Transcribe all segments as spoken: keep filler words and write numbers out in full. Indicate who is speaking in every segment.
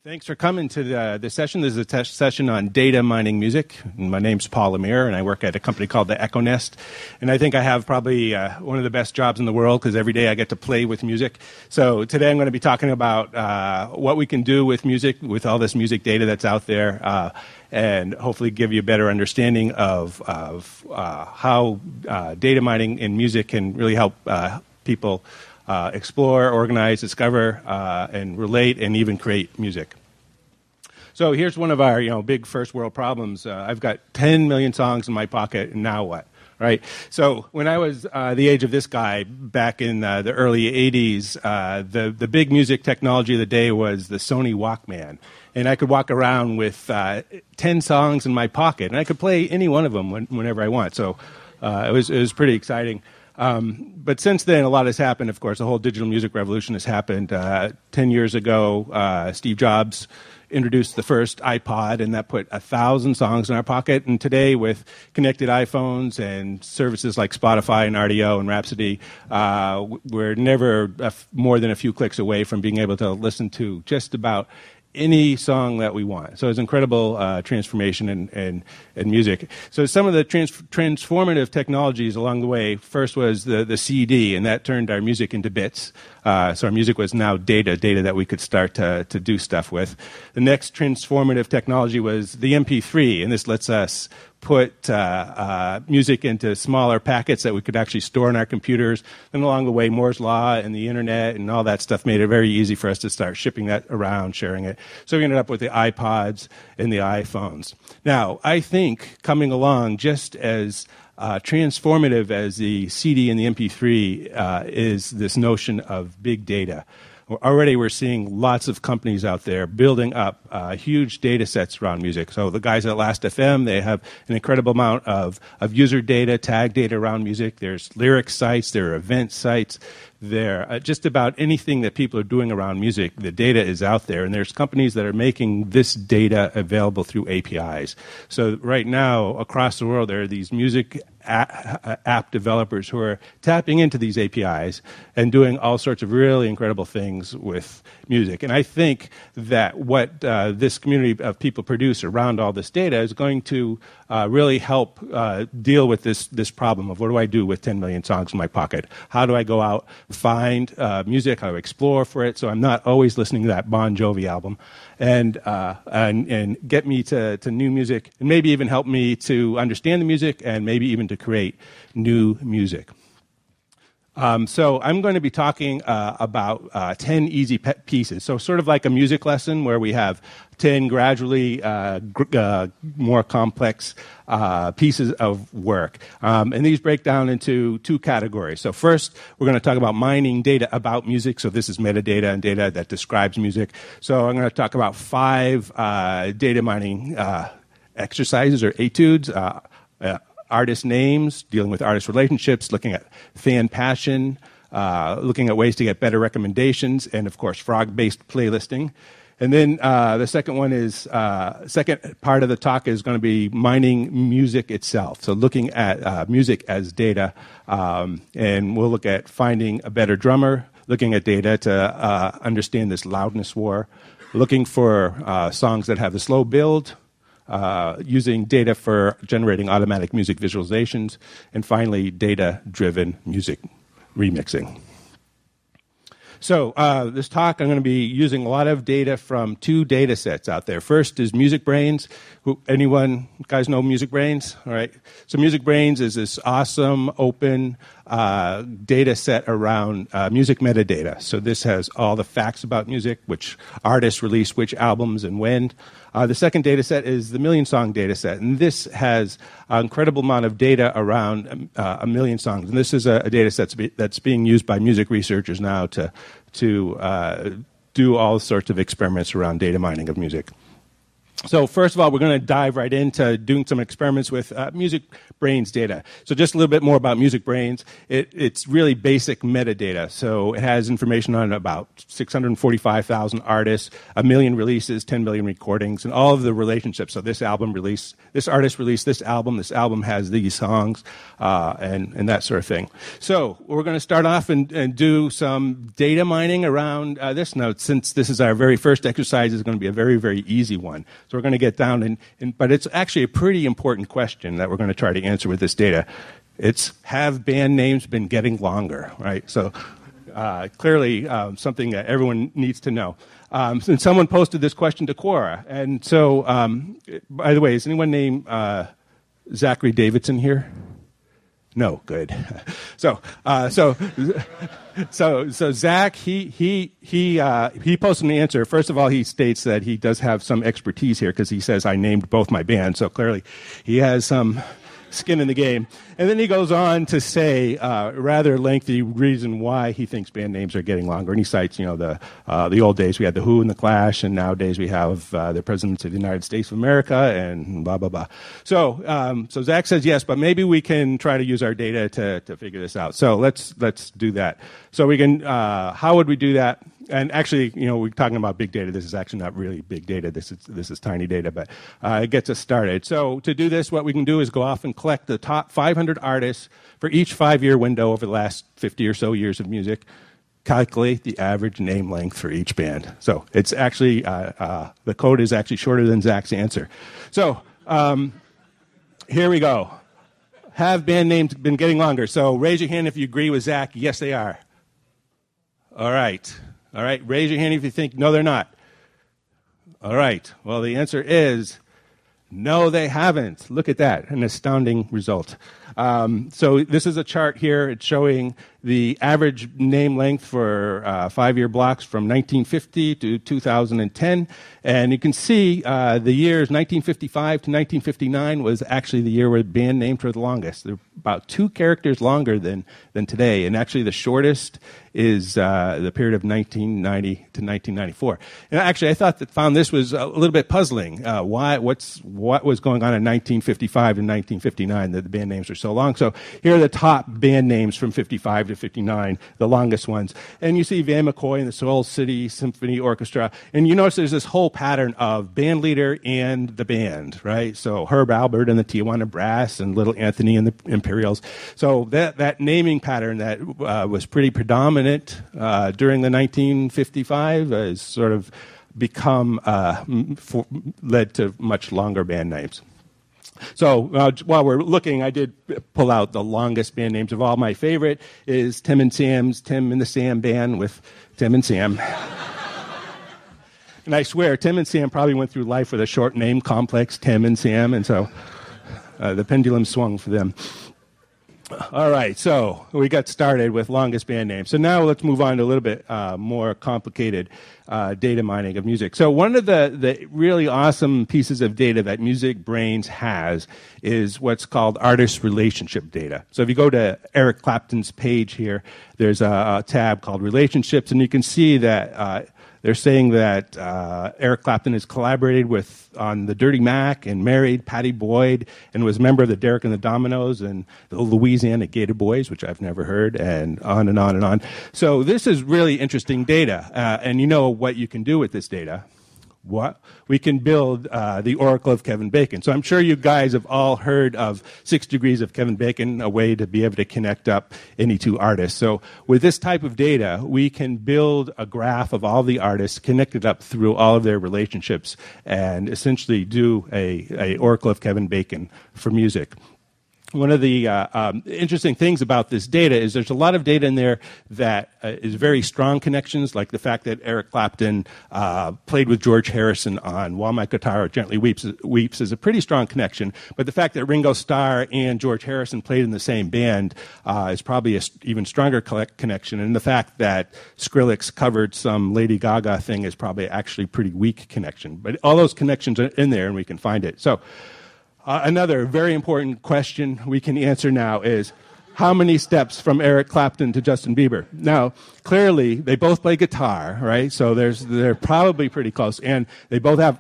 Speaker 1: Thanks for coming to the, the session. This is a test session on data mining music. My name's Paul Lemire, and I work at a company called the Echo Nest. And I think I have probably uh, one of the best jobs in the world because every day I get to play with music. So today I'm going to be talking about uh, what we can do with music, with all this music data that's out there, uh, and hopefully give you a better understanding of, of uh, how uh, data mining in music can really help uh, people Uh, explore, organize, discover, uh, and relate, and even create music. So here's one of our, you know, big first world problems. Uh, I've got ten million songs in my pocket, and now what? Right? So when I was uh, the age of this guy back in uh, the early eighties, uh, the, the big music technology of the day was the Sony Walkman. And I could walk around with uh, ten songs in my pocket, and I could play any one of them when, whenever I want. So uh, it was it was pretty exciting. Um, but since then, a lot has happened. Of course, the whole digital music revolution has happened. Uh, Ten years ago, uh, Steve Jobs introduced the first iPod, and that put a thousand songs in our pocket. And today, with connected iPhones and services like Spotify and R D O and Rhapsody, uh, we're never a f- more than a few clicks away from being able to listen to just about any song that we want. So it's incredible uh, transformation in, in, in music. So some of the trans- transformative technologies along the way, first was the, the C D, and that turned our music into bits. Uh, so our music was now data, data that we could start to, to do stuff with. The next transformative technology was the M P three, and this lets us put uh, uh, music into smaller packets that we could actually store in our computers. Then along the way, Moore's Law and the internet and all that stuff made it very easy for us to start shipping that around, sharing it. So we ended up with the iPods and the iPhones. Now, I think coming along just as uh, transformative as the C D and the M P three uh, is this notion of big data. Already we're seeing lots of companies out there building up uh, huge data sets around music. So the guys at Last F M, they have an incredible amount of, of user data, tag data around music. There's lyric sites, there are event sites. There, uh, just about anything that people are doing around music, the data is out there, and there's companies that are making this data available through A P Is. So right now, across the world, there are these music a- app developers who are tapping into these A P Is and doing all sorts of really incredible things with music. And I think that what uh, this community of people produce around all this data is going to uh, really help uh, deal with this this problem of what do I do with ten million songs in my pocket? How do I go out, find uh, music, how do I explore for it so I'm not always listening to that Bon Jovi album, and uh, and, and get me to, to new music, and maybe even help me to understand the music and maybe even to create new music. Um, so I'm going to be talking uh, about uh, ten easy pe- pieces. So sort of like a music lesson where we have ten gradually uh, gr- uh, more complex uh, pieces of work. Um, and these break down into two categories. So first, we're going to talk about mining data about music. So this is metadata and data that describes music. So I'm going to talk about five uh, data mining uh, exercises or etudes. Uh, uh, Artist names, dealing with artist relationships, looking at fan passion, uh, looking at ways to get better recommendations, and of course, frog-based playlisting. And then uh, the second one is, uh, second part of the talk is going to be mining music itself. So looking at uh, music as data, um, and we'll look at finding a better drummer, looking at data to uh, understand this loudness war, looking for uh, songs that have a slow build, Uh, using data for generating automatic music visualizations, and finally, data-driven music remixing. So uh, this talk, I'm going to be using a lot of data from two data sets out there. First is MusicBrainz. Who, anyone, guys know MusicBrainz? All right. So MusicBrainz is this awesome, open uh, data set around uh, music metadata. So this has all the facts about music, which artists release which albums and when. Uh, the second data set is the Million Song data set, and this has an incredible amount of data around uh, a million songs. And this is a, a data set that's, be, that's being used by music researchers now to to uh, do all sorts of experiments around data mining of music. So first of all, we're going to dive right into doing some experiments with uh, Music Brains data. So just a little bit more about Music Brains. It, it's really basic metadata. So it has information on about six hundred forty-five thousand artists, a million releases, ten million recordings, and all of the relationships. So this album released, this artist released this album, this album has these songs, uh, and, and that sort of thing. So we're going to start off and, and do some data mining around uh, this note. Since this is our very first exercise, it's going to be a very, very easy one. So we're going to get down, and, and but it's actually a pretty important question that we're going to try to answer with this data. It's, have band names been getting longer, right? So uh, clearly um, something that everyone needs to know. Um, and someone posted this question to Quora. And so, um, by the way, is anyone named uh, Zachary Davidson here? No, good. So, uh, so, so, so Zach, he he he uh, he posted an answer. First of all, he states that he does have some expertise here because he says I named both my bands. So clearly, he has some skin in the game. And then he goes on to say uh, a rather lengthy reason why he thinks band names are getting longer. And he cites, you know, the uh, the old days we had the Who and the Clash, and nowadays we have uh, the Presidents of the United States of America, and blah, blah, blah. So um, so Zach says yes, but maybe we can try to use our data to, to figure this out. So let's let's do that. So we can, uh, how would we do that? And actually, you know, we're talking about big data. This is actually not really big data. This is this is tiny data, but uh, it gets us started. So to do this, what we can do is go off and collect the top five hundred artists for each five-year window over the last fifty or so years of music. Calculate the average name length for each band. So it's actually uh, uh, the code is actually shorter than Zach's answer. So um, here we go. Have band names been getting longer? So raise your hand if you agree with Zach. Yes, they are. All right. All right, raise your hand if you think, no, they're not. All right, well, the answer is no, they haven't. Look at that, an astounding result. Um, so this is a chart here. It's showing the average name length for uh, five-year blocks from nineteen fifty to two thousand ten. And you can see uh, the years nineteen fifty-five to nineteen fifty-nine was actually the year where band names were the longest. They're about two characters longer than, than today. And actually the shortest is uh, the period of nineteen ninety to nineteen ninety-four. And actually I thought that found this was a little bit puzzling. Uh, why? What's what was going on in nineteen fifty-five and nineteen fifty-nine that the band names were so long? So here are the top band names from fifty-five to fifty-nine, the longest ones. And you see Van McCoy and the Soul City Symphony Orchestra. And you notice there's this whole pattern of band leader and the band, right? So Herb Alpert and the Tijuana Brass and Little Anthony and the Imperials. So that, that naming pattern that uh, was pretty predominant uh, during the nineteen fifty-five has sort of become, uh, for, led to much longer band names. So uh, while we're looking, I did pull out the longest band names of all. My favorite is Tim and Sam's Tim and the Sam Band with Tim and Sam. And I swear, Tim and Sam probably went through life with a short name complex, Tim and Sam, and so uh, the pendulum swung for them. All right, so we got started with longest band names. So now let's move on to a little bit uh, more complicated uh, data mining of music. So one of the, the really awesome pieces of data that Music Brains has is what's called artist relationship data. So if you go to Eric Clapton's page here, there's a, a tab called Relationships, and you can see that uh, they're saying that uh, Eric Clapton has collaborated with on the Dirty Mac and married Patty Boyd and was a member of the Derek and the Dominoes and the Louisiana Gator Boys, which I've never heard, and on and on and on. So this is really interesting data, uh, and you know what you can do with this data. What? We can build uh, the Oracle of Kevin Bacon. So I'm sure you guys have all heard of Six Degrees of Kevin Bacon, a way to be able to connect up any two artists. So with this type of data, we can build a graph of all the artists connected up through all of their relationships and essentially do a, a Oracle of Kevin Bacon for music. One of the uh, um, interesting things about this data is there's a lot of data in there that uh, is very strong connections, like the fact that Eric Clapton uh, played with George Harrison on While My Guitar Gently Weeps, Weeps is a pretty strong connection. But the fact that Ringo Starr and George Harrison played in the same band uh, is probably an even stronger connection. And the fact that Skrillex covered some Lady Gaga thing is probably actually a pretty weak connection. But all those connections are in there, and we can find it. So. Uh, another very important question we can answer now is, how many steps from Eric Clapton to Justin Bieber? Now, clearly, they both play guitar, right? So there's, they're probably pretty close. And they both have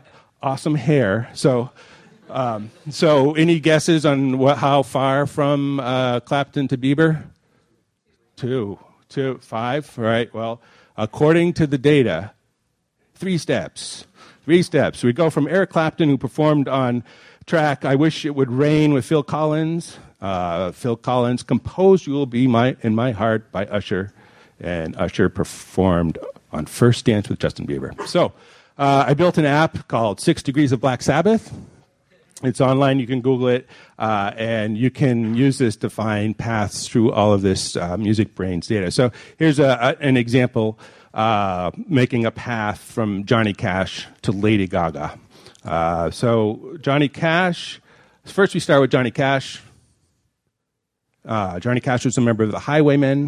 Speaker 1: awesome hair. So, um, so any guesses on what, how far from uh, Clapton to Bieber? Two, two, five. All right. Well, according to the data, three steps. Three steps. We go from Eric Clapton, who performed on track "I Wish It Would Rain" with Phil Collins. Uh, Phil Collins composed "You Will Be My in My Heart" by Usher, and Usher performed on "First Dance" with Justin Bieber. So uh, I built an app called Six Degrees of Black Sabbath. It's online. You can Google it, uh, and you can use this to find paths through all of this uh, MusicBrainz data. So here's a, a, an example. Uh, making a path from Johnny Cash to Lady Gaga. Uh, so Johnny Cash, first we start with Johnny Cash. Uh, Johnny Cash was a member of the Highwaymen.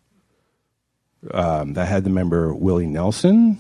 Speaker 1: Um, that had the member Willie Nelson.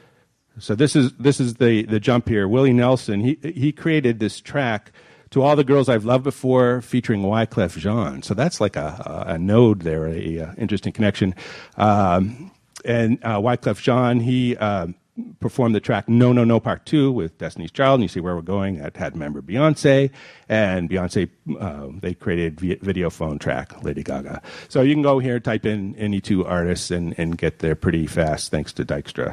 Speaker 1: So this is this is the, the jump here. Willie Nelson, he he created this track, "To All the Girls I've Loved Before," featuring Wyclef Jean. So that's like a, a, a node there, a, a interesting connection. Um, And uh, Wyclef Jean, he uh, performed the track "No, No, No" Part Two with Destiny's Child, and you see where we're going. That had member Beyonce, and Beyonce, uh, they created a video phone track, Lady Gaga. So you can go here, type in any two artists, and, and get there pretty fast, thanks to Dijkstra.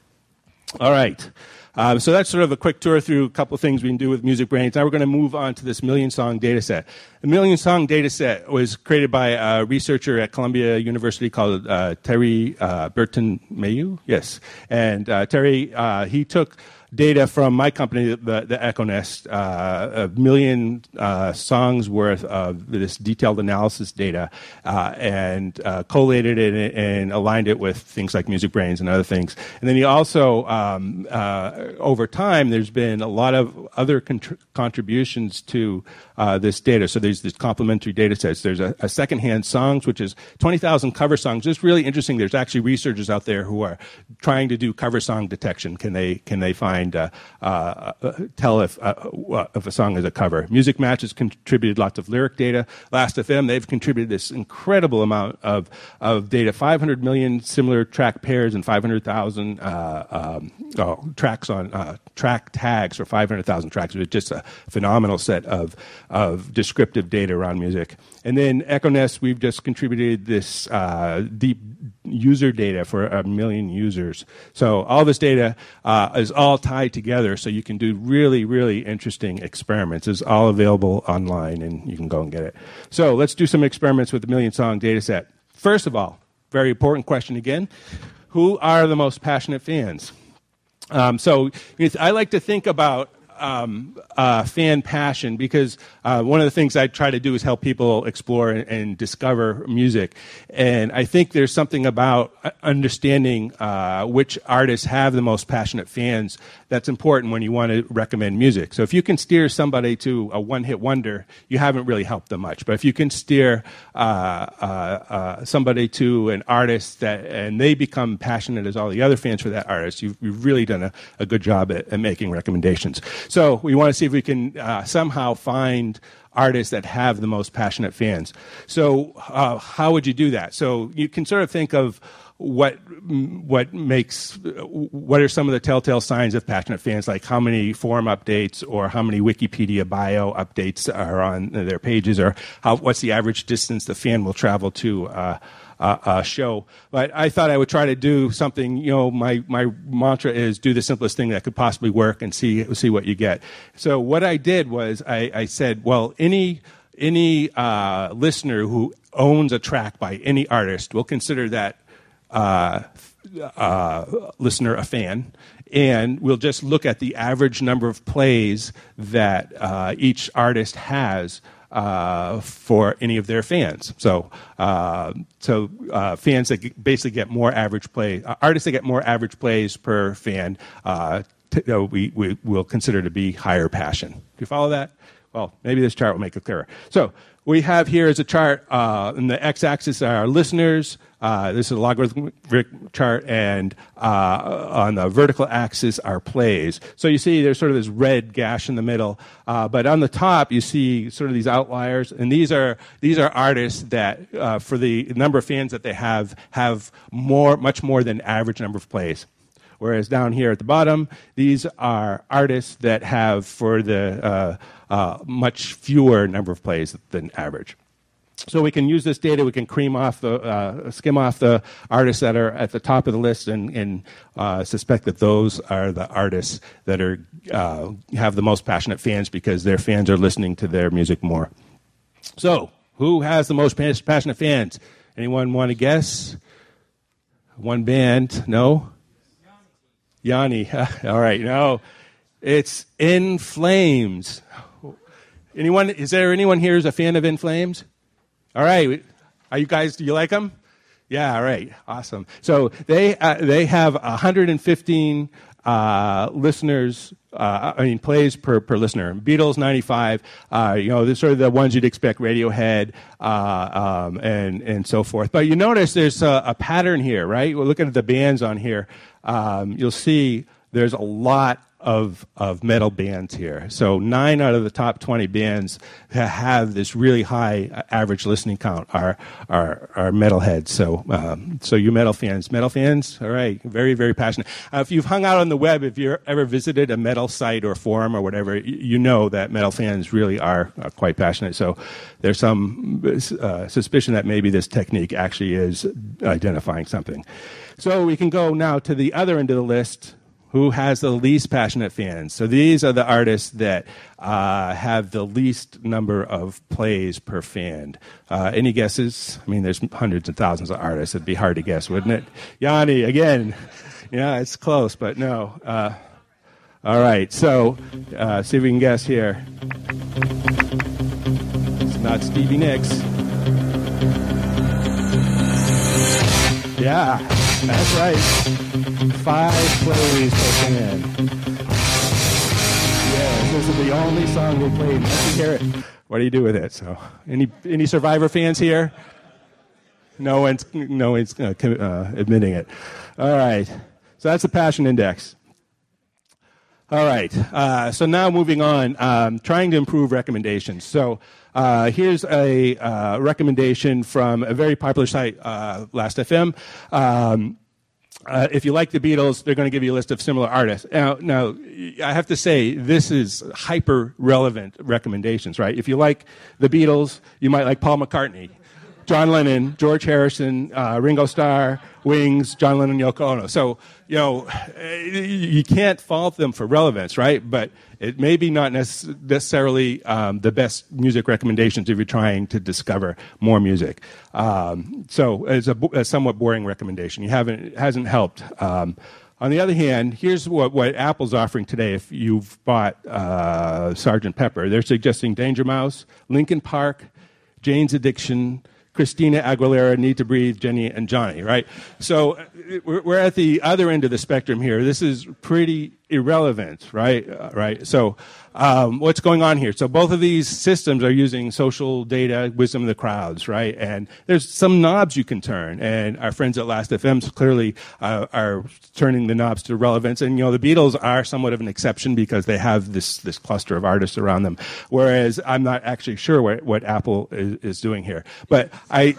Speaker 1: All right. Um, so that's sort of a quick tour through a couple of things we can do with MusicBrainz. Now we're going to move on to this million song data set. The million song data set was created by a researcher at Columbia University called uh, Terry uh, Burton Mayu. Yes. And uh, Terry, uh, he took data from my company, the, the EchoNest, uh, a million uh, songs worth of this detailed analysis data, uh, and uh, collated it and aligned it with things like MusicBrainz and other things. And then he also, um, uh, over time, there's been a lot of other contr- contributions to uh, this data. So there's this complementary data sets. There's a, a secondhand songs, which is twenty thousand cover songs. It's really interesting. There's actually researchers out there who are trying to do cover song detection. Can they can they find Uh, uh, tell if uh, if a song is a cover. Music Match has contributed lots of lyric data. Last F M, they've contributed this incredible amount of of data, five hundred million similar track pairs and five hundred thousand uh, um, oh, tracks on uh, track tags for five hundred thousand tracks. It's just a phenomenal set of of descriptive data around music. And then EchoNest, we've just contributed this uh, deep user data for a million users. So all this data uh, is all tied together, so you can do really, really interesting experiments. It's all available online, and you can go and get it. So let's do some experiments with the million song data set. First of all, very important question again, who are the most passionate fans? Um, so I like to think about Um, uh, fan passion, because uh, one of the things I try to do is help people explore and, and discover music. And I think there's something about understanding uh, which artists have the most passionate fans that's important when you want to recommend music. So if you can steer somebody to a one-hit wonder, you haven't really helped them much. But if you can steer uh, uh, uh, somebody to an artist that and they become passionate as all the other fans for that artist, you've, you've really done a, a good job at, at making recommendations. So we want to see if we can uh, somehow find artists that have the most passionate fans. So uh, how would you do that? So you can sort of think of what what makes what are some of the telltale signs of passionate fans, like how many forum updates or how many Wikipedia bio updates are on their pages, or how what's the average distance the fan will travel to uh, Uh, uh, show. But I thought I would try to do something, you know, my, my mantra is do the simplest thing that could possibly work and see see what you get. So what I did was I, I said, well, any any uh, listener who owns a track by any artist, will consider that uh, uh, listener a fan, and we'll just look at the average number of plays that uh, each artist has Uh, for any of their fans. So, uh, so uh, fans that basically get more average play, uh, artists that get more average plays per fan, uh, t- uh, we, we will consider to be higher passion. Do you follow that? Well, maybe this chart will make it clearer. So we have here is a chart, uh, in the x-axis are our listeners. Uh, this is a logarithmic chart, and uh, on the vertical axis are plays. So you see there's sort of this red gash in the middle, uh, but on the top you see sort of these outliers, and these are these are artists that, uh, for the number of fans that they have, have more, much more than average number of plays. Whereas down here at the bottom, these are artists that have for the uh, uh, much fewer number of plays than average. So we can use this data, we can cream off the, uh, skim off the artists that are at the top of the list and, and uh, suspect that those are the artists that are uh, have the most passionate fans because their fans are listening to their music more. So, who has the most passionate fans? Anyone want to guess? One band? No? Yanni. All right, no. It's In Flames. Anyone? Is there anyone here who's a fan of In Flames? All right. Are you guys, do you like them? Yeah, all right. Awesome. So they uh, they have one hundred fifteen uh, listeners, uh, I mean, plays per, per listener. Beatles, ninety-five. Uh, you know, they're sort of the ones you'd expect, Radiohead, uh, um, and, and so forth. But you notice there's a, a pattern here, right? We're looking at the bands on here. Um, you'll see there's a lot of of metal bands here. So nine out of the top twenty bands that have this really high average listening count are are, are metalheads. So um, so you metal fans, metal fans, all right, very, very passionate. Uh, if you've hung out on the web, if you've ever visited a metal site or forum or whatever, you, you know that metal fans really are, are quite passionate. So there's some uh, suspicion that maybe this technique actually is identifying something. So we can go now to the other end of the list. Who has the least passionate fans? So these are the artists that uh, have the least number of plays per fan. Uh, any guesses? I mean, there's hundreds and thousands of artists. It'd be hard to guess, wouldn't it? Yanni, again. Yeah, it's close, but no. Uh, all right, so uh, see if we can guess here. It's not Stevie Nicks. Yeah, that's right. Five plays per fan. Yeah, this is the only song we played. Let's hear it. What do you do with it? So, any any Survivor fans here? No one's no one's uh, uh, admitting it. All right. So that's the passion index. All right. Uh, so now moving on, um, trying to improve recommendations. So uh, here's a uh, recommendation from a very popular site, uh, Last F M. Um, Uh, if you like the Beatles, they're going to give you a list of similar artists. Now, now, I have to say, this is hyper-relevant recommendations, right? If you like the Beatles, you might like Paul McCartney, John Lennon, George Harrison, uh, Ringo Starr, Wings, John Lennon, Yoko Ono. So, you know, you can't fault them for relevance, right? But it may be not necessarily um, the best music recommendations if you're trying to discover more music. Um, so it's a, a somewhat boring recommendation. You haven't, it hasn't helped. Um, on the other hand, here's what, what Apple's offering today if you've bought uh, Sergeant Pepper. They're suggesting Danger Mouse, Linkin Park, Jane's Addiction, Christina Aguilera, Need to Breathe, Jenny and Johnny, right? So we're at the other end of the spectrum here. This is pretty irrelevant, right? Uh, right. So um, what's going on here? So both of these systems are using social data, wisdom of the crowds, right? And there's some knobs you can turn. And our friends at Last F M clearly uh, are turning the knobs to relevance. And, you know, the Beatles are somewhat of an exception because they have this, this cluster of artists around them. Whereas I'm not actually sure what, what Apple is, is doing here. But I,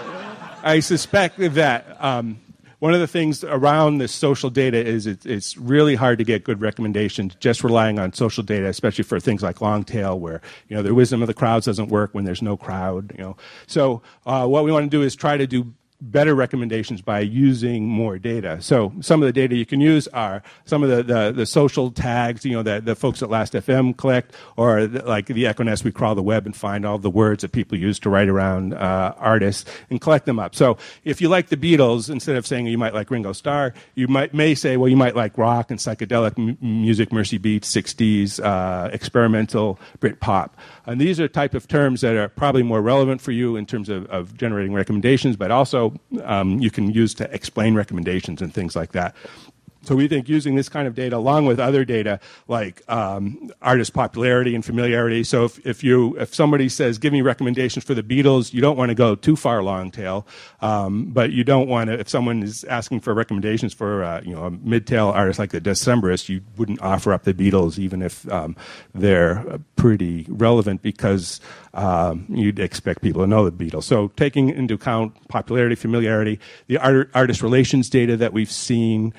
Speaker 1: I suspect that um, one of the things around this social data is it, it's really hard to get good recommendations just relying on social data, especially for things like long tail, where you know the wisdom of the crowds doesn't work when there's no crowd. You know, so uh, what we want to do is try to do better recommendations by using more data. So some of the data you can use are some of the, the, the social tags, you know, that the folks at Last F M collect, or the, like the Econest, we crawl the web and find all the words that people use to write around uh, artists and collect them up. So if you like the Beatles, instead of saying you might like Ringo Starr, you might may say, well, you might like rock and psychedelic m- music, Mercy Beats, sixties, uh, experimental, Brit pop. And these are type of terms that are probably more relevant for you in terms of, of generating recommendations, but also um, you can use to explain recommendations and things like that. So we think using this kind of data along with other data like um, artist popularity and familiarity. So if, if you if somebody says, give me recommendations for the Beatles, you don't want to go too far long tail, um, but you don't want to, if someone is asking for recommendations for uh, you know a mid-tail artist like the Decemberists, you wouldn't offer up the Beatles even if um, they're pretty relevant because um, you'd expect people to know the Beatles. So taking into account popularity, familiarity, the art, artist relations data that we've seen, uh,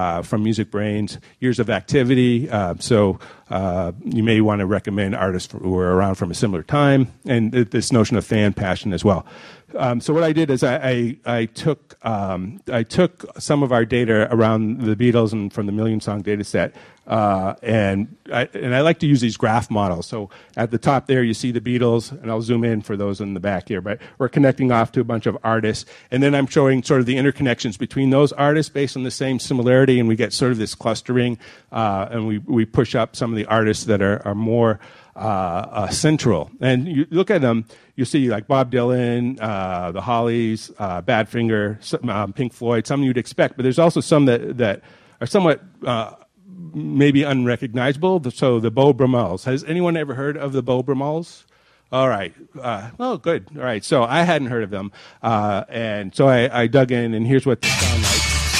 Speaker 1: uh, from Music Brains, years of activity. Uh, so uh, you may want to recommend artists who were around from a similar time, and th- this notion of fan passion as well. Um, so what I did is I, I, I took um, I took some of our data around the Beatles and from the Million Song data set, uh, and I, and I like to use these graph models. So at the top there you see the Beatles, and I'll zoom in for those in the back here, but we're connecting off to a bunch of artists, and then I'm showing sort of the interconnections between those artists based on the same similarity, and we get sort of this clustering, uh, and we, we push up some of the artists that are, are more uh, uh, central. And you look at them, you see like Bob Dylan, uh, the Hollies, uh, Badfinger, some, um, Pink Floyd, some you'd expect, but there's also some that, that are somewhat uh, maybe unrecognizable. So the Beau Brummels. Has anyone ever heard of the Beau Brummels? All right. Uh, oh, good. All right. So I hadn't heard of them. Uh, and so I, I dug in, and here's what they sound like.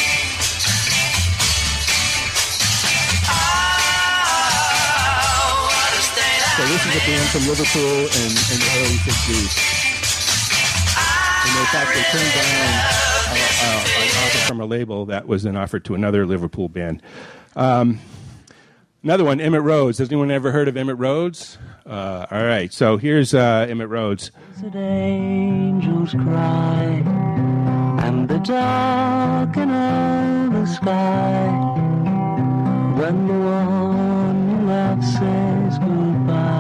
Speaker 1: So this is a band from Liverpool in, in the early sixties. And in fact, they turned down a, a, an offer from a label that was then offered to another Liverpool band. Um, another one, Emmett Rhodes. Has anyone ever heard of Emmett Rhodes? Uh, all right, so here's uh, Emmett Rhodes.
Speaker 2: Angels cry, and the dark and all the sky, when the one you love says goodbye.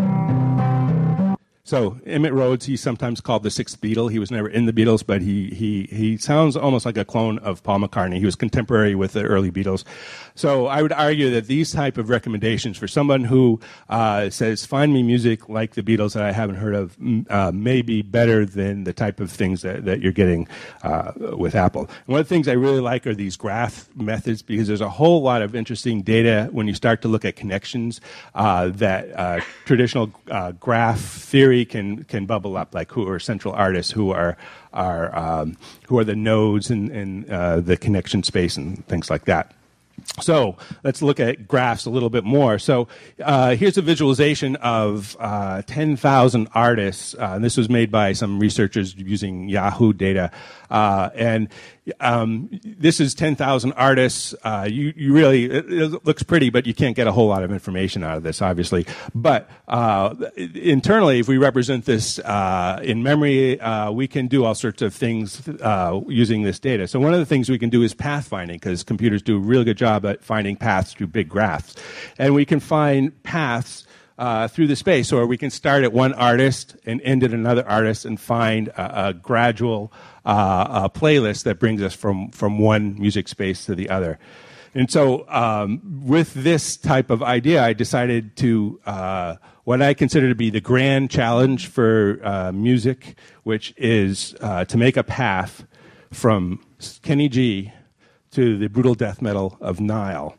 Speaker 1: So Emmett Rhodes, he's sometimes called the sixth Beatle. He was never in the Beatles, but he he he sounds almost like a clone of Paul McCartney. He was contemporary with the early Beatles. So I would argue that these type of recommendations for someone who uh, says, find me music like the Beatles that I haven't heard of, uh, may be better than the type of things that, that you're getting uh, with Apple. And one of the things I really like are these graph methods, because there's a whole lot of interesting data when you start to look at connections uh, that uh, traditional uh, graph theory can can bubble up, like who are central artists, who are are um, who are the nodes in, in uh, the connection space and things like that. So let's look at graphs a little bit more. So uh, here's a visualization of uh, ten thousand artists. Uh, and this was made by some researchers using Yahoo data. Uh, and um, this is ten thousand artists. Uh, you, you really, it, it looks pretty, but you can't get a whole lot of information out of this, obviously. But uh, internally, if we represent this uh, in memory, uh, we can do all sorts of things uh, using this data. So one of the things we can do is pathfinding, because computers do a really good job at finding paths through big graphs. And we can find paths Uh, through the space, or we can start at one artist and end at another artist and find a, a gradual uh, a playlist that brings us from, from one music space to the other. And so um, with this type of idea, I decided to, uh, what I consider to be the grand challenge for uh, music, which is uh, to make a path from Kenny G to the brutal death metal of Nile.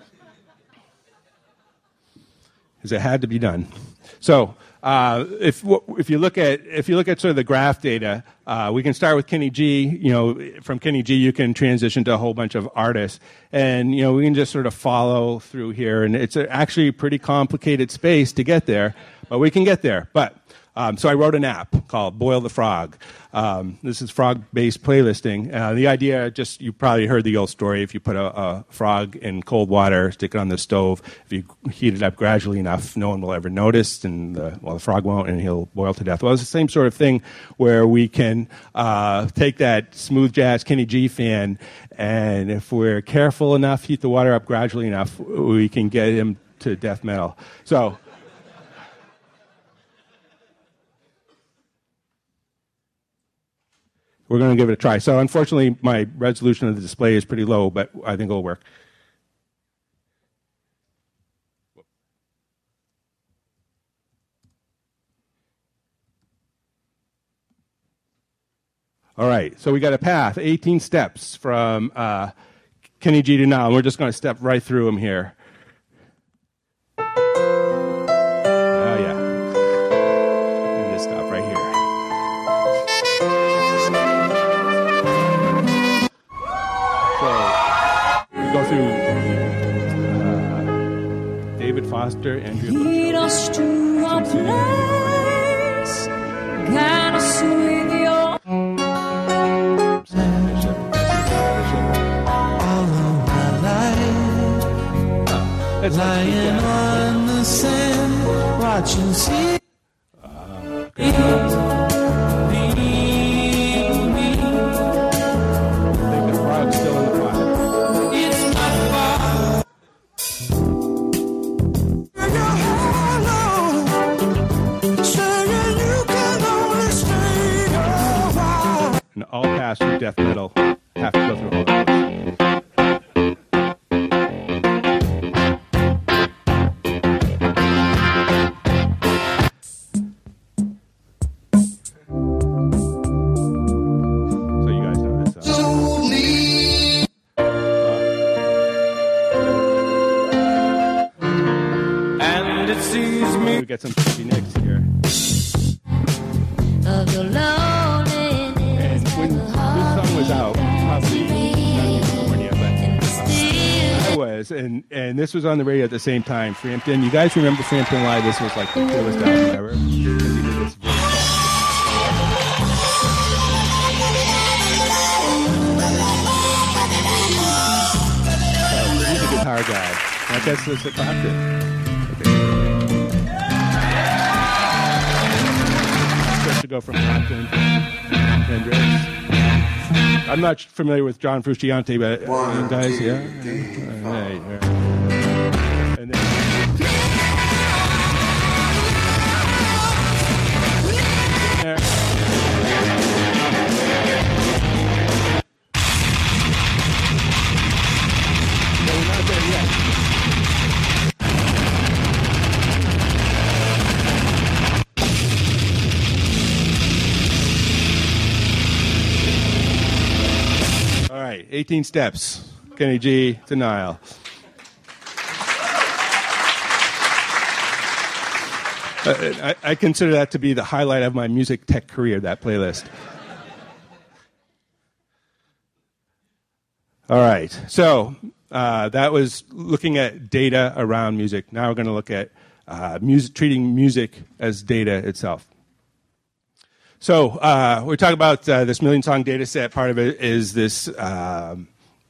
Speaker 1: Because it had to be done. So uh, if if you look at if you look at sort of the graph data, uh, we can start with Kenny G. You know, from Kenny G, you can transition to a whole bunch of artists, and you know we can just sort of follow through here. And it's a, actually a pretty complicated space to get there, but we can get there. But Um, so I wrote an app called Boil the Frog. Um, this is frog-based playlisting. Uh, the idea, just you probably heard the old story. If you put a, a frog in cold water, stick it on the stove, if you heat it up gradually enough, no one will ever notice, and the, well, the frog won't, and he'll boil to death. Well, it's the same sort of thing where we can uh, take that smooth jazz Kenny G fan, and if we're careful enough, heat the water up gradually enough, we can get him to death metal. So. We're going to give it a try. So unfortunately, my resolution of the display is pretty low, but I think it'll work. All right, so we got a path, eighteen steps from uh, Kenny G to now, and we're just going to step right through them here. Oh, yeah. And this stuff right here. Go through uh, David Foster, Andrea
Speaker 3: Lead us to a place, guide us with your
Speaker 2: All around
Speaker 1: That's
Speaker 4: lying on the sand, watching sea.
Speaker 1: Uh,
Speaker 4: Leave me.
Speaker 1: I think the frog's still in the pot.
Speaker 4: It's not far.
Speaker 1: And all past through death metal have to go through all of this. So you guys know this. Uh,
Speaker 4: And it sees me.
Speaker 1: we get some Stevie Nicks here.
Speaker 3: Of your loneliness.
Speaker 1: And when this song was out, probably not in California, but I was, and, and this was on the radio at the same time. Frampton, you guys remember Frampton Live? This was like the coolest album ever. Because he did this voice. So, he's a guitar guy. I guess that's the classic. Okay. Supposed to go from Clapton to Hendrix. I'm not familiar with John Frusciante, but uh, you guys, yeah. yeah. All right, all right. And then, there. No, we're not there yet. All right, eighteen steps. Kenny G, Denial. Uh, I, I consider that to be the highlight of my music tech career, that playlist. All right, so uh, that was looking at data around music. Now we're going to look at uh, music, treating music as data itself. So uh, we're talking about uh, this million song data set. Part of it is this um,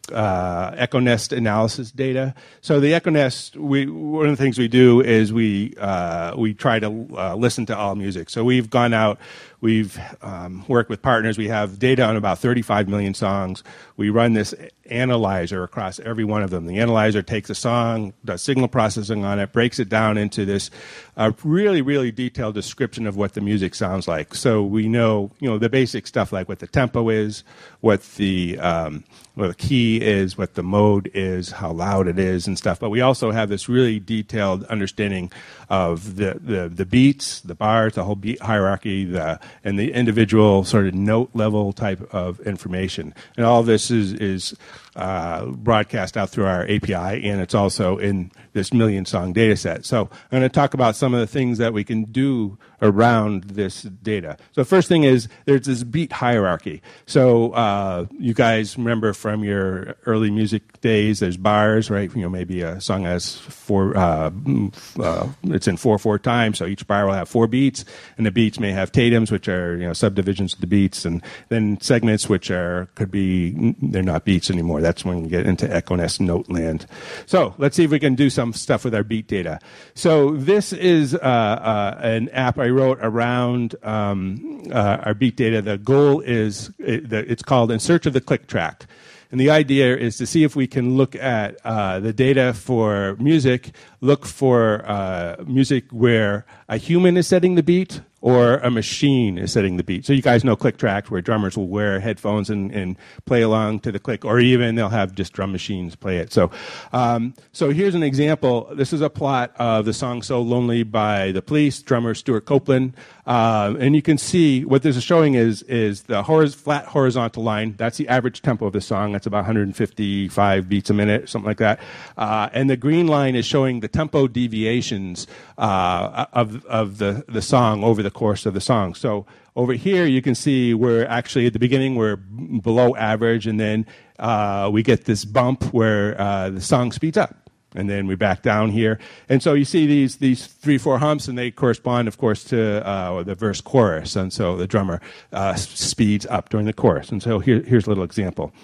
Speaker 1: uh, EchoNest analysis data. So the EchoNest, we, one of the things we do is we uh, we try to uh, listen to all music. So we've gone out, we've um, worked with partners. We have data on about thirty-five million songs. We run this analyzer across every one of them. The analyzer takes a song, does signal processing on it, breaks it down into this uh, really, really detailed description of what the music sounds like. So we know, you know, the basic stuff like what the tempo is, what the um, what the key is, what the mode is, how loud it is, and stuff. But we also have this really detailed understanding of the the, the beats, the bars, the whole beat hierarchy, the and the individual sort of note level type of information. And all of this is is uh, broadcast out through our A P I, and it's also in this million song data set. So I'm going to talk about some of the things that we can do around this data. So first thing is there's this beat hierarchy. So uh, you guys remember from your early music days, there's bars, right? You know, maybe a song has four, uh, uh, it's in four, four times. So each bar will have four beats, and the beats may have tatums, which are, you know, subdivisions of the beats, and then segments, which are, could be, they're not beats anymore. That's when you get into EchoNest note land. So let's see if we can do some stuff with our beat data. So this is uh, uh, an app I wrote around um, uh, our beat data. The goal is, it, it's called In Search of the Click Track. And the idea is to see if we can look at uh, the data for music, look for uh, music where a human is setting the beat or a machine is setting the beat. So you guys know click track, where drummers will wear headphones and, and play along to the click, or even they'll have just drum machines play it. So, um, so here's an example. This is a plot of the song "So Lonely" by The Police, drummer Stuart Copeland, uh, and you can see what this is showing is is the horiz- flat horizontal line. That's the average tempo of the song. That's about one hundred fifty-five beats a minute, something like that. Uh, and the green line is showing the tempo deviations uh, of of the the song over the course of the song. So over here you can see we're actually at the beginning we're below average, and then uh, we get this bump where uh, the song speeds up, and then we back down here. And so you see these these three four humps, and they correspond of course to uh, the verse chorus, and so the drummer uh, speeds up during the chorus. And so here, here's a little example.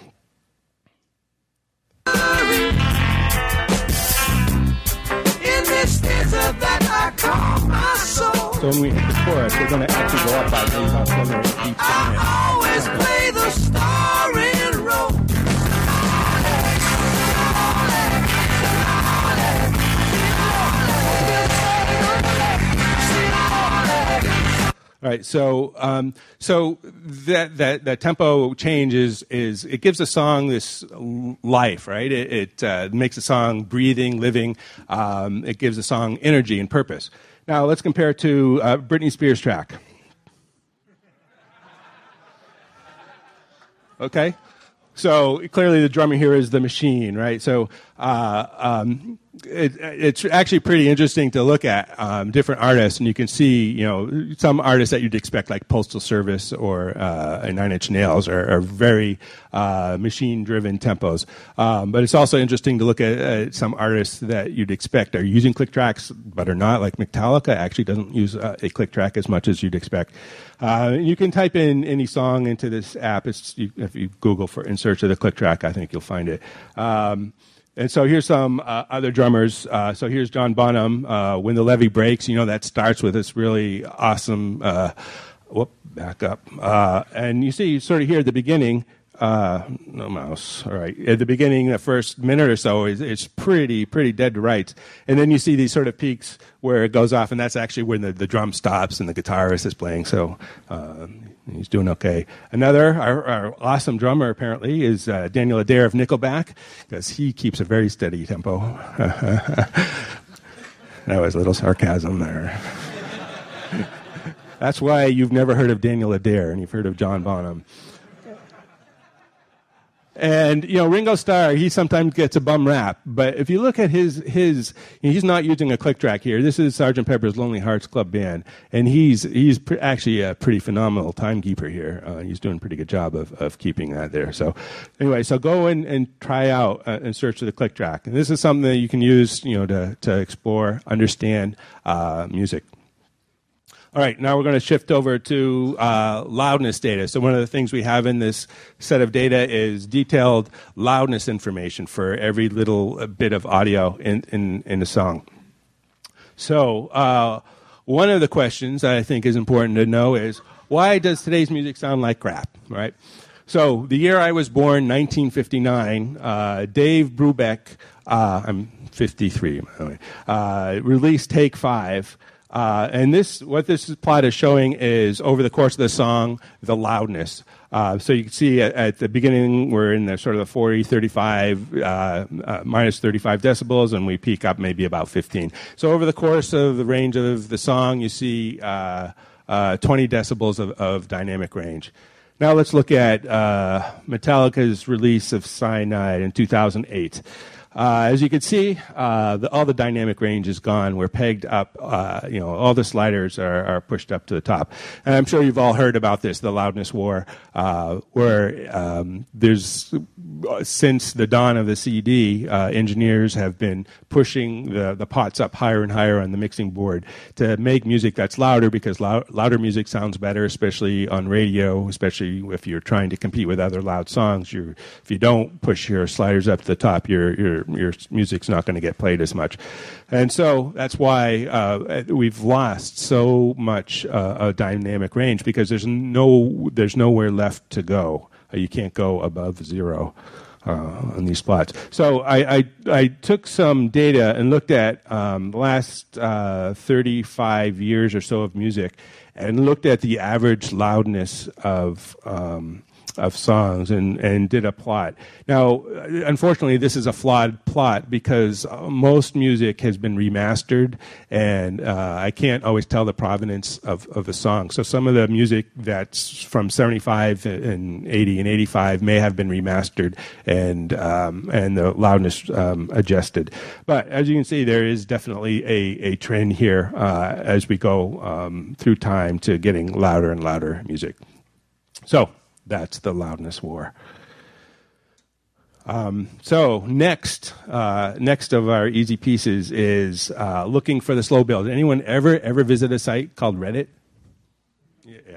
Speaker 1: So when we hit the chorus, we're going to actually go up by maybe about seven or eight beats per minute.
Speaker 4: I always play the starry role.
Speaker 1: All right, so um, so that that that tempo change is is it gives a song this life, right? It, it uh, makes a song breathing, living. Um, it gives a song energy and purpose. Now let's compare it to uh, Britney Spears' track. Okay, so clearly the drummer here is the machine, right? So uh, um, it, it's actually pretty interesting to look at um, different artists, and you can see, you know, some artists that you'd expect, like Postal Service or uh, Nine Inch Nails, are, are very uh, machine-driven tempos. Um, but it's also interesting to look at uh, some artists that you'd expect are using click tracks, but are not. Like Metallica actually doesn't use uh, a click track as much as you'd expect. Uh, you can type in any song into this app. It's, you, if you Google for in search of the click track, I think you'll find it. Um, And so here's some uh, other drummers. Uh, so here's John Bonham. Uh, When the Levee Breaks, you know, that starts with this really awesome, uh, whoop, back up. Uh, and you see sort of here at the beginning, uh, no mouse, all right. At the beginning, the first minute or so, is it's pretty, pretty dead to rights. And then you see these sort of peaks where it goes off, and that's actually when the, the drum stops and the guitarist is playing. So uh, he's doing okay. Another, our, our awesome drummer, apparently, is uh, Daniel Adair of Nickelback, because he keeps a very steady tempo. That was a little sarcasm there. That's why you've never heard of Daniel Adair, and you've heard of John Bonham. And, you know, Ringo Starr, he sometimes gets a bum rap. But if you look at his, his he's not using a click track here. This is Sergeant Pepper's Lonely Hearts Club Band. And he's he's pre- actually a pretty phenomenal timekeeper here. Uh, he's doing a pretty good job of, of keeping that there. So anyway, so go and, and try out uh, and search for the click track. And this is something that you can use, you know, to, to explore, understand uh, music. All right, now we're going to shift over to uh, loudness data. So one of the things we have in this set of data is detailed loudness information for every little bit of audio in, in, in a song. So uh, one of the questions that I think is important to know is, why does today's music sound like crap, right? So the year I was born, nineteen fifty-nine, uh, Dave Brubeck, uh, I'm fifty-three, by the way, uh, released Take Five. Uh, and this, what this plot is showing is, over the course of the song, the loudness. Uh, so you can see at, at the beginning, we're in the sort of the forty, thirty-five, uh, uh, minus thirty-five decibels, and we peak up maybe about fifteen. So over the course of the range of the song, you see uh, uh, twenty decibels of, of dynamic range. Now let's look at uh, Metallica's release of Cyanide in two thousand eight. Uh, as you can see, uh, the, all the dynamic range is gone. We're pegged up. Uh, you know, all the sliders are, are pushed up to the top. And I'm sure you've all heard about this, the loudness war, uh, where um, there's since the dawn of the C D, uh, engineers have been pushing the, the pots up higher and higher on the mixing board to make music that's louder, because lou- louder music sounds better, especially on radio, especially if you're trying to compete with other loud songs. You're, if you don't push your sliders up to the top, you're, you're your music's not going to get played as much. And so that's why uh, we've lost so much uh, a dynamic range, because there's no there's nowhere left to go. Uh, you can't go above zero uh, on these plots. So I, I, I took some data and looked at um, the last uh, thirty-five years or so of music, and looked at the average loudness of um, of songs, and, and did a plot. Now, unfortunately, this is a flawed plot, because most music has been remastered, and uh, I can't always tell the provenance of, of a song. So some of the music that's from seventy-five and eighty and eighty-five may have been remastered, and um, and the loudness um, adjusted. But as you can see, there is definitely a, a trend here uh, as we go um, through time to getting louder and louder music. So that's the loudness war. Um, so next, uh, next of our easy pieces is uh, looking for the slow build. Anyone ever ever visit a site called Reddit? Yeah,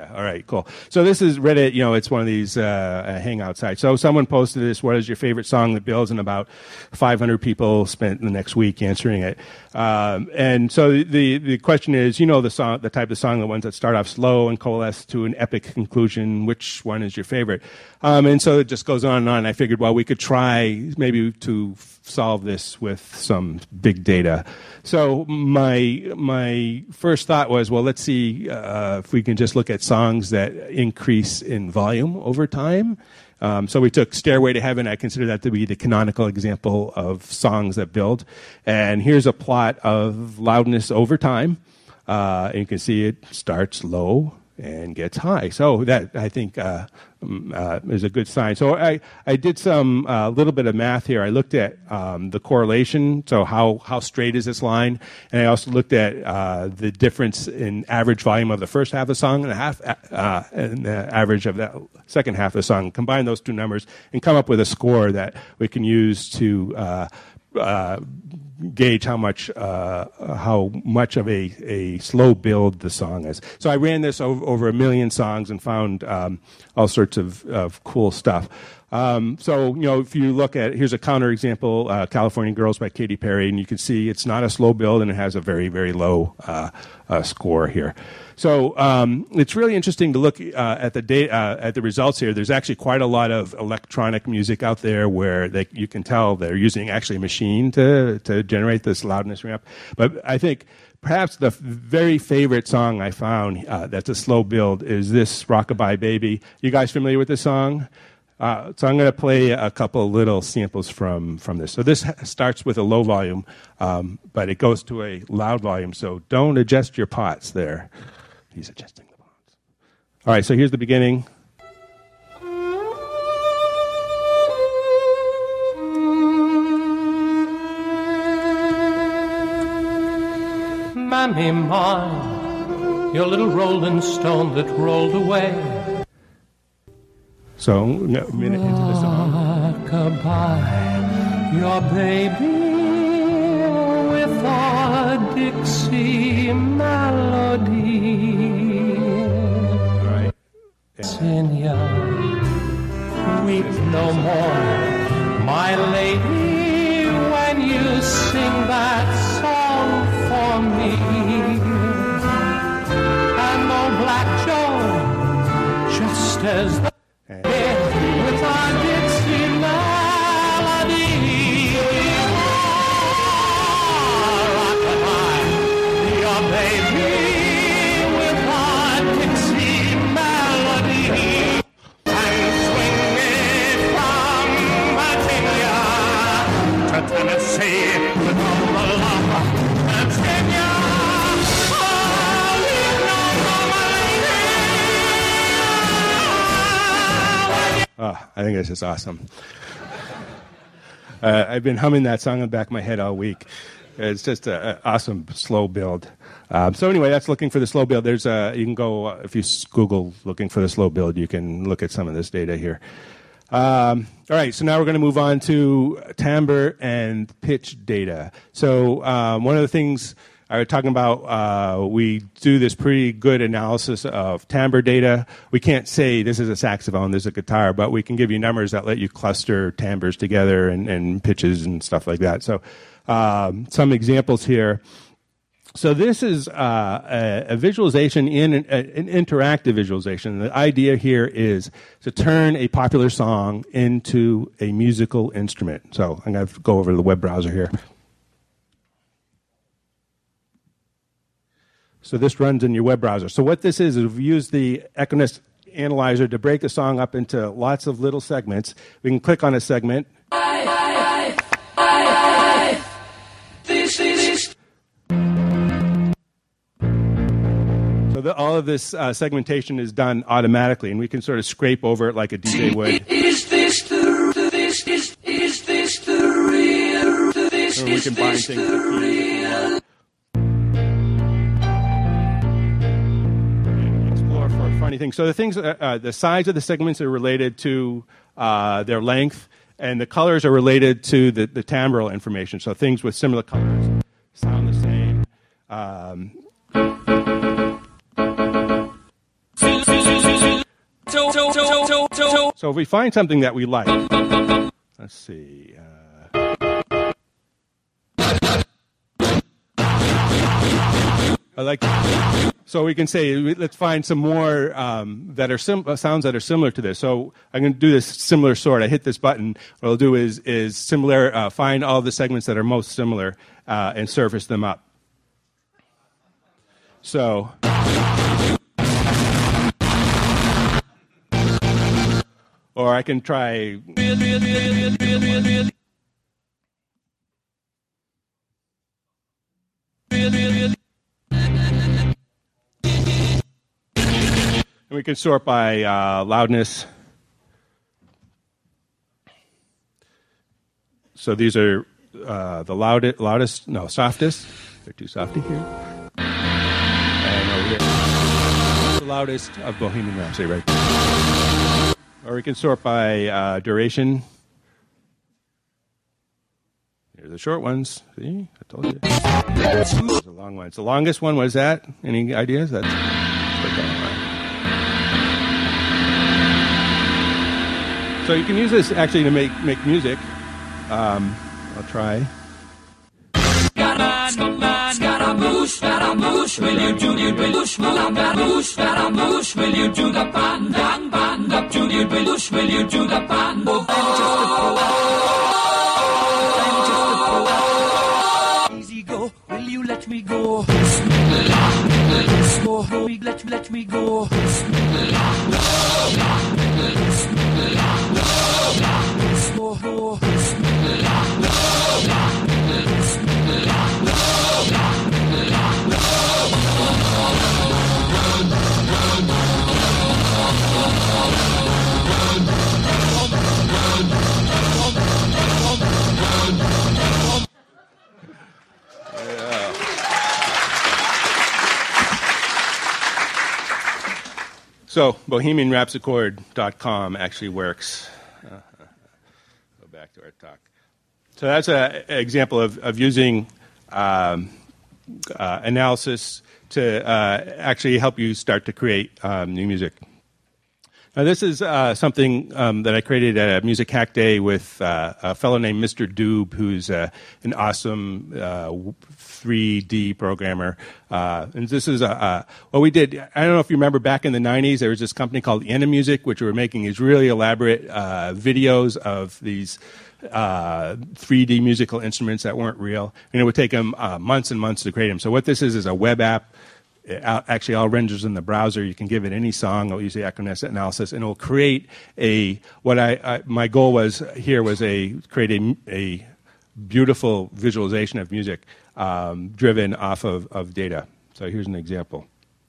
Speaker 1: Yeah. All right. Cool. So this is Reddit. You know, it's one of these uh, hangout sites. So someone posted this. What is your favorite song that builds? And about five hundred people spent the next week answering it. Um, and so the the question is, you know, the song, the type of song, the ones that start off slow and coalesce to an epic conclusion. Which one is your favorite? Um, and so it just goes on and on. I figured, well, we could try maybe to f- solve this with some big data. So my my first thought was, well, let's see uh, if we can just look at songs that increase in volume over time. Um, so we took Stairway to Heaven. I consider that to be the canonical example of songs that build. And here's a plot of loudness over time. Uh, and you can see it starts low and gets high. So that, I think, uh, uh, is a good sign. So I, I did some uh, little bit of math here. I looked at um, the correlation, so how, how straight is this line, and I also looked at uh, the difference in average volume of the first half of the song and, a half, uh, and the average of that second half of the song. Combine those two numbers and come up with a score that we can use to uh, uh, gauge how much uh, how much of a, a slow build the song is. So I ran this over, over a million songs and found um, all sorts of, of cool stuff. Um, so, you know, if you look at, here's a counterexample, uh, California Girls by Katy Perry, and you can see it's not a slow build and it has a very, very low uh, uh, score here. So um, it's really interesting to look uh, at the da- uh, at the results here. There's actually quite a lot of electronic music out there where they, you can tell they're using actually a machine to, to generate this loudness ramp. But I think perhaps the very favorite song I found uh, that's a slow build is this Rockabye Baby. You guys familiar with this song? Uh, so I'm going to play a couple little samples from, from this. So this ha- starts with a low volume, um, but it goes to a loud volume. So don't adjust your pots there. He's adjusting the pots. All right, so here's the beginning.
Speaker 5: Mammy mine, your little rolling stone that rolled away.
Speaker 1: So, no, a minute into the song.
Speaker 5: Rock-a-bye, your baby with a Dixie melody.
Speaker 1: All right.
Speaker 5: Seigneur, weep no more, my lady, when you sing that song for me. And old Black Joe, just as the with our Dixie melody, rock-a-bye, your baby with our Dixie melody, and swing it from Virginia to Tennessee with all the love and Virginia.
Speaker 1: Oh, I think this is awesome. uh, I've been humming that song in the back of my head all week. It's just an awesome slow build. Um, so anyway, that's looking for the slow build. There's a, you can go, uh, if you Google looking for the slow build, you can look at some of this data here. Um, all right, so now we're going to move on to timbre and pitch data. So um, one of the things I was talking about, uh, we do this pretty good analysis of timbre data. We can't say this is a saxophone, this is a guitar, but we can give you numbers that let you cluster timbres together and, and pitches and stuff like that. So um, some examples here. So this is uh, a, a visualization in an, an interactive visualization. The idea here is to turn a popular song into a musical instrument. So I'm going to go over to the web browser here. So this runs in your web browser. So what this is, is we use the Econest analyzer to break the song up into lots of little segments. We can click on a segment.
Speaker 4: I, I, I, I, this is...
Speaker 1: So the, all of this uh, segmentation is done automatically, and we can sort of scrape over it like a D J would.
Speaker 4: Is this the, this is, is this the real, this
Speaker 1: Or we
Speaker 4: is
Speaker 1: can bind
Speaker 4: this
Speaker 1: things
Speaker 4: the
Speaker 1: to keys if we
Speaker 4: real...
Speaker 1: want. Explore for funny things. So the things, uh, uh, the size of the segments are related to uh, their length, and the colors are related to the, the timbral information. So things with similar colors sound the same. Um, So if we find something that we like, let's see. Uh, I like. So we can say, let's find some more um, that are sim- sounds that are similar to this. So I'm going to do this similar sort. I hit this button. What I'll do is is similar. Uh, find all the segments that are most similar uh, and surface them up. So. Or I can try. And we can sort by uh, loudness. So these are uh, the loudest, loudest, no, softest. They're too softy here. And over here, the loudest of Bohemian Rhapsody, right? Or we can sort by uh, duration. Here's the short ones. See, I told you. There's the long ones. The longest one was that. Any ideas? That's that. So you can use this actually to make make music. Um, I'll try.
Speaker 4: Scaramouche, Scaramouche, will you do the Belush, Scaramouche, Scaramouche, will you do the band, band, band, up to the Belush, will you do the band? Oh, I'm just a pro. Easy go, will you let me go? Slow, let, let me go. Slow,
Speaker 1: So Bohemian Rhapsody dot com actually works. Uh, go back to our talk. So that's an example of, of using um, uh, analysis to uh, actually help you start to create um, new music. Now this is uh, something um, that I created at a Music Hack Day with uh, a fellow named Mister Doob, who's uh, an awesome uh, three D programmer. Uh, and this is a, uh, what we did. I don't know if you remember back in the nineties, there was this company called Animusic, which were making these really elaborate uh, videos of these uh, three D musical instruments that weren't real. And it would take them uh, months and months to create them. So what this is is a web app. It actually all renders in the browser. You can give it any song. I'll use the Econest analysis, and it will create a. What I, I my goal was here was a create a, a beautiful visualization of music um, driven off of, of data. So here's an example.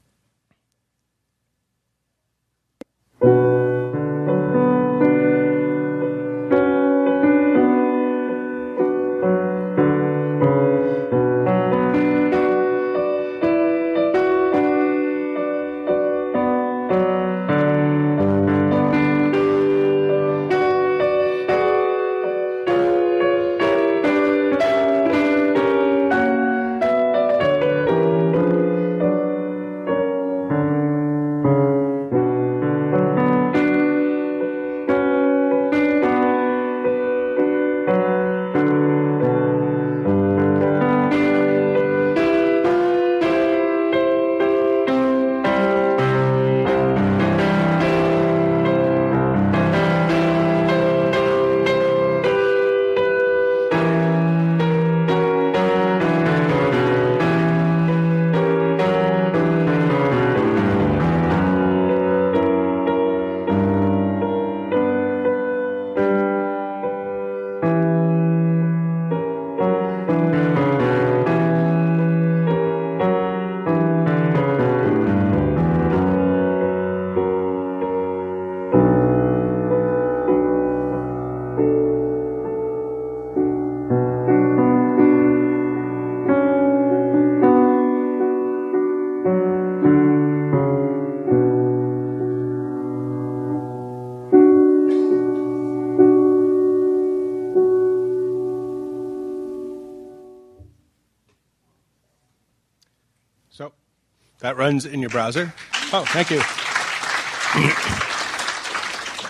Speaker 1: So that runs in your browser. Oh, thank you.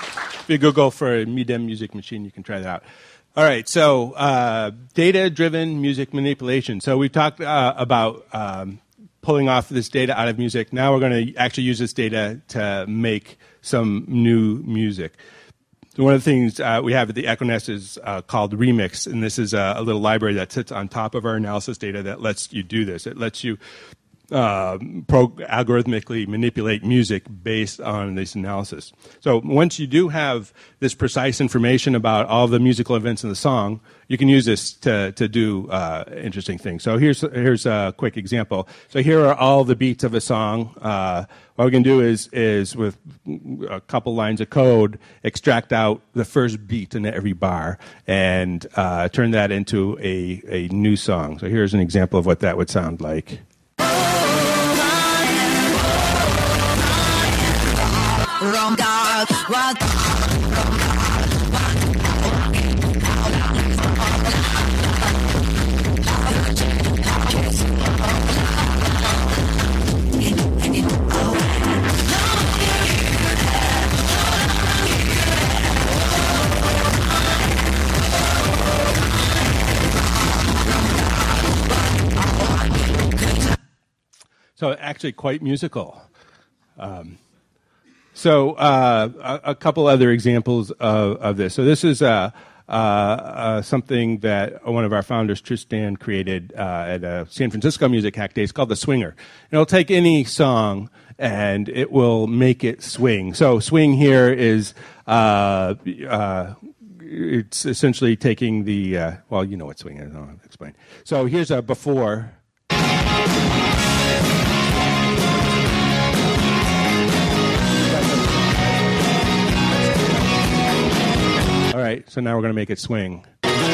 Speaker 1: if you Google for Midem Music Machine, you can try that out. All right, so uh, data-driven music manipulation. So we've talked uh, about um, pulling off this data out of music. Now we're going to actually use this data to make some new music. So one of the things uh, we have at the EchoNest is uh, called Remix, and this is a, a little library that sits on top of our analysis data that lets you do this. It lets you Uh, pro- algorithmically manipulate music based on this analysis. So once you do have this precise information about all the musical events in the song, you can use this to to do uh, interesting things. So here's here's a quick example. So here are all the beats of a song. Uh, what we can do is is with a couple lines of code, extract out the first beat in every bar and uh, turn that into a a new song. So here's an example of what that would sound like. So actually quite musical. Um, so uh, a, a couple other examples of, of this. So this is uh, uh, uh, something that one of our founders, Tristan, created uh, at a San Francisco Music Hack Day. It's called The Swinger. And it'll take any song and it will make it swing. So swing here is uh, uh, it's essentially taking the, uh, well, you know what swing is. I'll explain. So here's a before. All right, so now we're going to make it swing.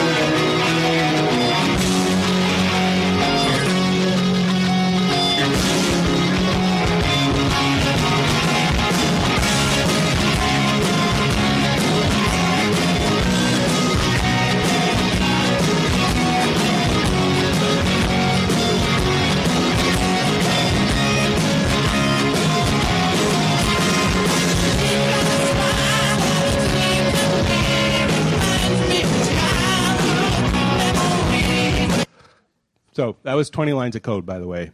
Speaker 1: So that was twenty lines of code, by the way.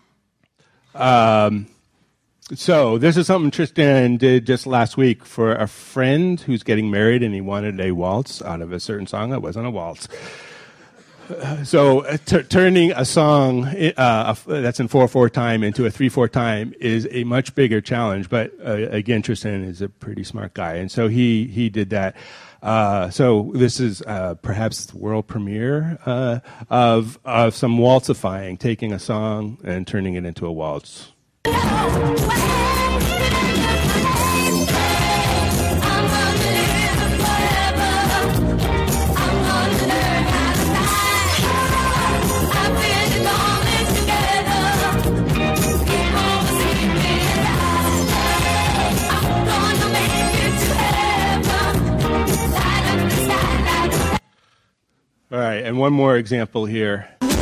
Speaker 1: Um, so this is something Tristan did just last week for a friend who's getting married, and he wanted a waltz out of a certain song that wasn't a waltz. Uh, so uh, t- turning a song uh, that's in four four time into a three four time is a much bigger challenge. But uh, again, Tristan is a pretty smart guy, and so he he did that. Uh, so this is uh, perhaps the world premiere uh, of of some waltzifying, taking a song and turning it into a waltz. All right, and one more example here.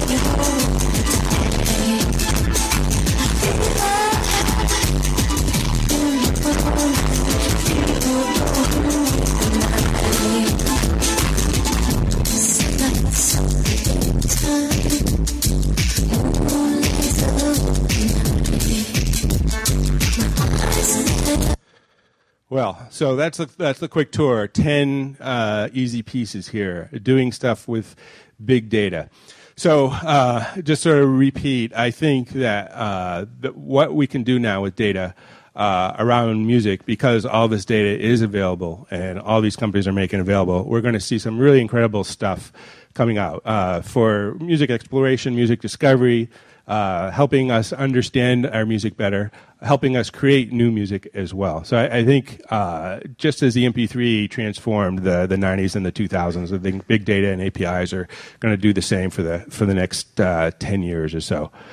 Speaker 1: Well, so that's the, that's the quick tour. Ten uh, easy pieces here, doing stuff with big data. So uh, just sort of repeat, I think that, uh, that what we can do now with data uh, around music, because all this data is available and all these companies are making available, we're going to see some really incredible stuff coming out uh, for music exploration, music discovery, Uh, helping us understand our music better, helping us create new music as well. So I, I think uh, just as the M P three transformed the, the nineties and the two thousands, I think big data and A P Is are going to do the same for the for the next uh, ten years or so.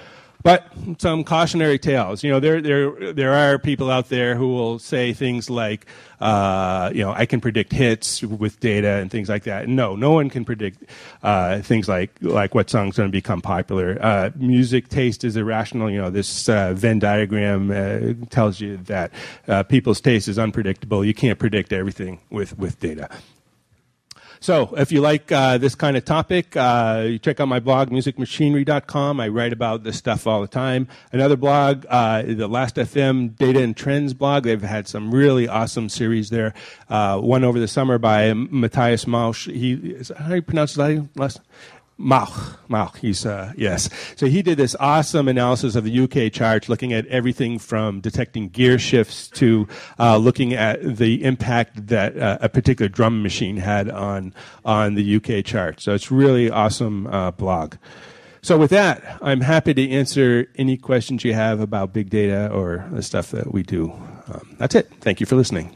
Speaker 1: But some cautionary tales. You know, there there there are people out there who will say things like, uh, you know, I can predict hits with data and things like that. No, no one can predict uh, things like like what song's going to become popular. Uh, music taste is irrational. You know, this uh, Venn diagram uh, tells you that uh, people's taste is unpredictable. You can't predict everything with with data. So if you like uh, this kind of topic, uh, you check out my blog, music machinery dot com. I write about this stuff all the time. Another blog, uh, the Last F M Data and Trends blog. They've had some really awesome series there. Uh, one over the summer by Matthias Mausch. He, is that how you pronounce his last name? Mauch, Mauch, he's, uh, yes. So he did this awesome analysis of the U K charts, looking at everything from detecting gear shifts to uh, looking at the impact that uh, a particular drum machine had on on the U K chart. So it's really awesome uh, blog. So with that, I'm happy to answer any questions you have about big data or the stuff that we do. Um, that's it. Thank you for listening.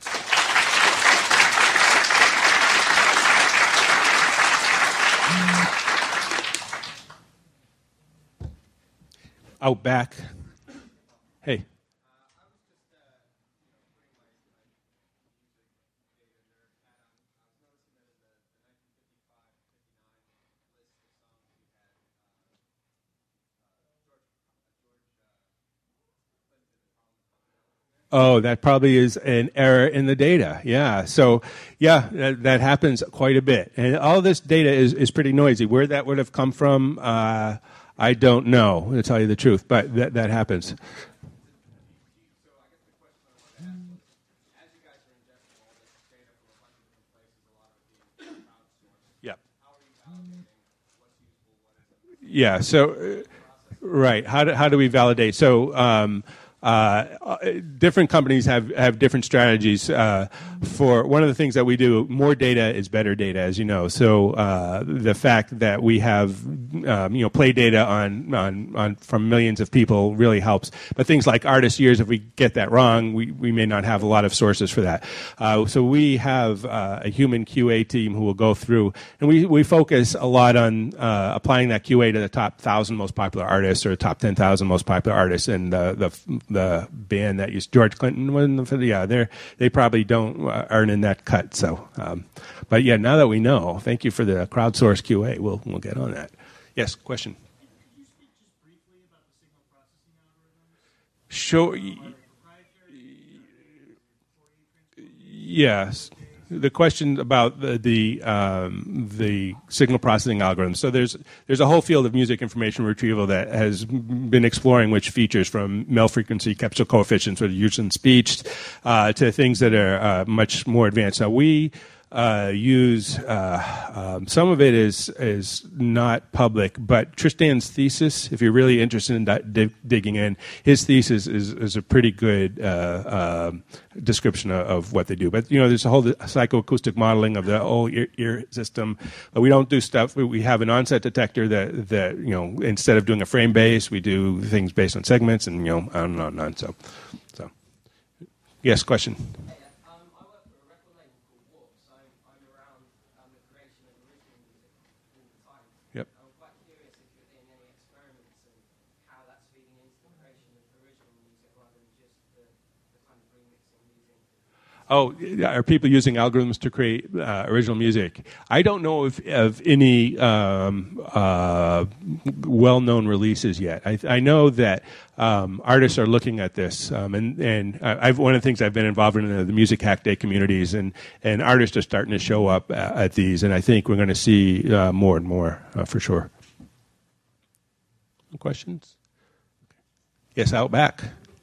Speaker 1: Out back. Hey. Oh, that probably is an error in the data. Yeah. So, yeah, that, that happens quite a bit. And all this data is, is pretty noisy. Where that would have come from, uh, I don't know, to tell you the truth, but that, that happens. Yeah. Yeah. So, uh, right. How do how do we validate? So. Um, Uh, different companies have, have different strategies uh, for one of the things that we do. More data is better data, as you know. So uh, the fact that we have um, you know play data on, on on from millions of people really helps. But things like artist years, if we get that wrong, we, we may not have a lot of sources for that. Uh, so we have uh, a human Q A team who will go through, and we, we focus a lot on uh, applying that Q A to the top thousand most popular artists or top ten thousand most popular artists, and the the the band that used George Clinton, yeah, they they probably don't uh, aren't in that cut. So, um, but yeah, now that we know, thank you for the crowdsourced Q A. We'll we'll get on that. Yes, question.
Speaker 6: Could you speak just briefly about the signal processing algorithms?
Speaker 1: Sure. Yes. The question about the the, um, the signal processing algorithms. So there's there's a whole field of music information retrieval that has been exploring which features, from mel frequency capsule coefficients, which are used in speech, uh, to things that are uh, much more advanced. Now we uh, use uh, um, some of it is is not public, but Tristan's thesis, if you're really interested in di- dig- digging in, his thesis is is a pretty good uh, uh, description of, of what they do. But you know, there's a whole psychoacoustic modeling of the whole ear, ear system. But we don't do stuff. We have an onset detector that that you know, instead of doing a frame base, we do things based on segments, and you know, on and on and on. So, so yes, question. Oh, are people using algorithms to create uh, original music? I don't know of, of any um, uh, well-known releases yet. I, I know that um, artists are looking at this, um, and and I've, one of the things I've been involved in are the Music Hack Day communities, and, and artists are starting to show up at these, and I think we're going to see uh, more and more uh, for sure. Questions? Yes, out back.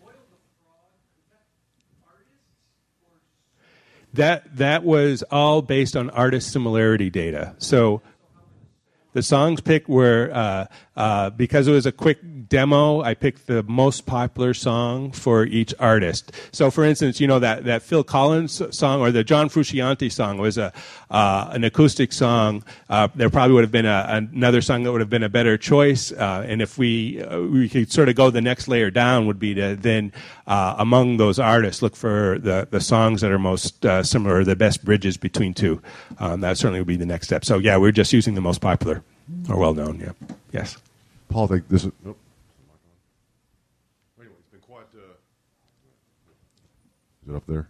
Speaker 1: That that was all based on artist similarity data. So the songs picked were, uh, uh, because it was a quick demo, I picked the most popular song for each artist. So, for instance, you know, that, that Phil Collins song or the John Frusciante song was a uh, an acoustic song. Uh, there probably would have been a, another song that would have been a better choice. Uh, and if we uh, we could sort of go the next layer down, would be to then, uh, among those artists, look for the, the songs that are most uh, similar, the best bridges between two. Um, that certainly would be the next step. So, yeah, we're just using the most popular or well-known, yeah. Yes.
Speaker 7: Paul, this is... Nope. Is it up there?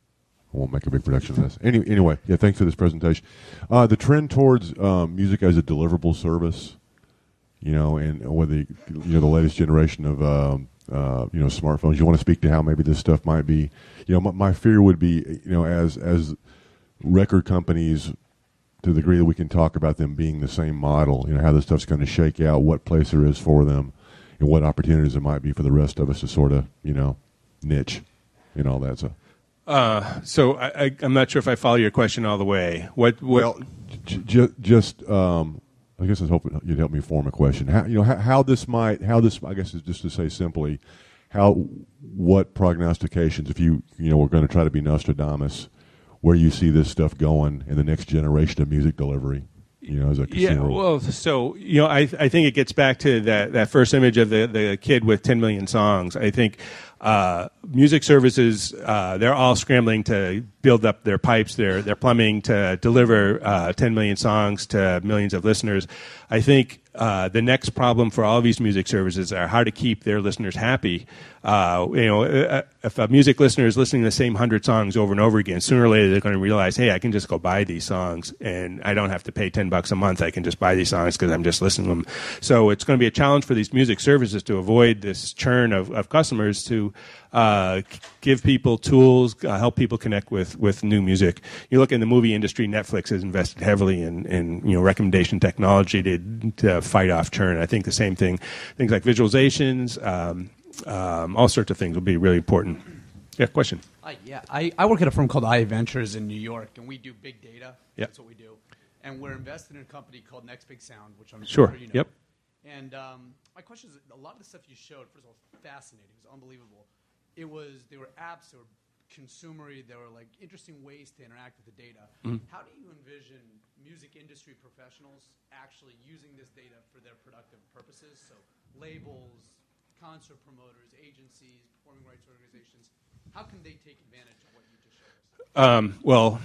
Speaker 7: I won't make a big production of this. Any, anyway, yeah, thanks for this presentation. Uh, the trend towards um, music as a deliverable service, you know, and whether you know the latest generation of um, uh, you know smartphones. You want to speak to how maybe this stuff might be. You know, my, my fear would be, you know, as as record companies, to the degree that we can talk about them being the same model, you know, how this stuff's going to shake out, what place there is for them, and what opportunities there might be for the rest of us to sort of, you know, niche and all that stuff.
Speaker 1: Uh, so I, I, I'm not sure if I follow your question all the way. What? what
Speaker 7: well, j- j- just um, I guess I was hoping you'd help me form a question. How, you know, how, how this might, how this, I guess, is just to say simply, how, what prognostications, if you, you know, we're going to try to be Nostradamus, where you see this stuff going in the next generation of music delivery, you know, as a consumer.
Speaker 1: Yeah, well, so, you know, I I think it gets back to that, that first image of the, the kid with ten million songs. I think uh, music services, uh, they're all scrambling to build up their pipes, their, their plumbing to deliver uh, ten million songs to millions of listeners. I think uh, the next problem for all of these music services are how to keep their listeners happy. Uh, you know, if a music listener is listening to the same hundred songs over and over again, sooner or later they're going to realize, hey, I can just go buy these songs, and I don't have to pay ten bucks a month. I can just buy these songs because I'm just listening to them. So it's going to be a challenge for these music services to avoid this churn of, of customers to uh, give people tools, uh, help people connect with, with new music. You look in the movie industry, Netflix has invested heavily in, in you know recommendation technology to, to fight off churn. I think the same thing, things like visualizations, um, Um, all sorts of things will be really important. Yeah, question.
Speaker 8: Uh, yeah, I, I work at a firm called I Ventures in New York, and we do big data.
Speaker 1: Yep.
Speaker 8: That's what we do. And we're invested in a company called Next Big Sound, which I'm
Speaker 1: Sure.
Speaker 8: sure you know.
Speaker 1: Yep.
Speaker 8: And um, my question is, a lot of the stuff you showed, first of all, fascinating. It was unbelievable. It was, they were apps, they were consumery, they were like interesting ways to interact with the data.
Speaker 1: Mm-hmm.
Speaker 8: How do you envision music industry professionals actually using this data for their productive purposes? So labels, concert promoters, agencies, performing rights organizations, how can they take advantage of what you just showed us?
Speaker 1: Um, well,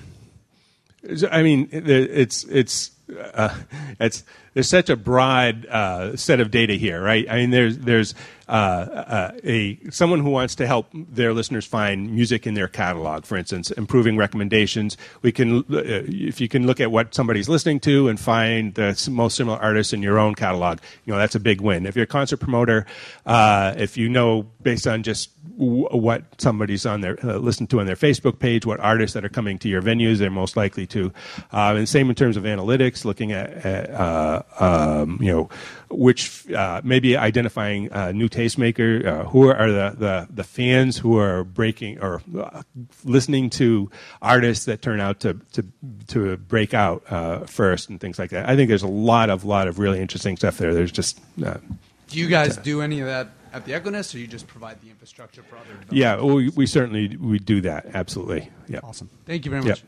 Speaker 1: I mean, it's it's uh, it's there's such a broad uh, set of data here, right? I mean, there's there's uh, uh, a someone who wants to help their listeners find music in their catalog, for instance, improving recommendations. We can, uh, if you can look at what somebody's listening to and find the most similar artists in your own catalog, you know, that's a big win. If you're a concert promoter, uh, if you know based on just w- what somebody's on their uh, listened to on their Facebook page, what artists that are coming to your venues they're most likely to, uh, and same in terms of analytics, looking at, at uh, um, you know, which uh, maybe identifying uh, new tastemaker, uh, who are the, the, the fans who are breaking or uh, listening to artists that turn out to to, to break out uh, first and things like that. I think there's a lot of lot of really interesting stuff there. There's just uh,
Speaker 8: do you guys do any of that at the Econest, or you just provide the infrastructure for other developers?
Speaker 1: Yeah, we, we certainly we do that. Absolutely. Yeah.
Speaker 8: Awesome. Thank you very much.
Speaker 1: Yep.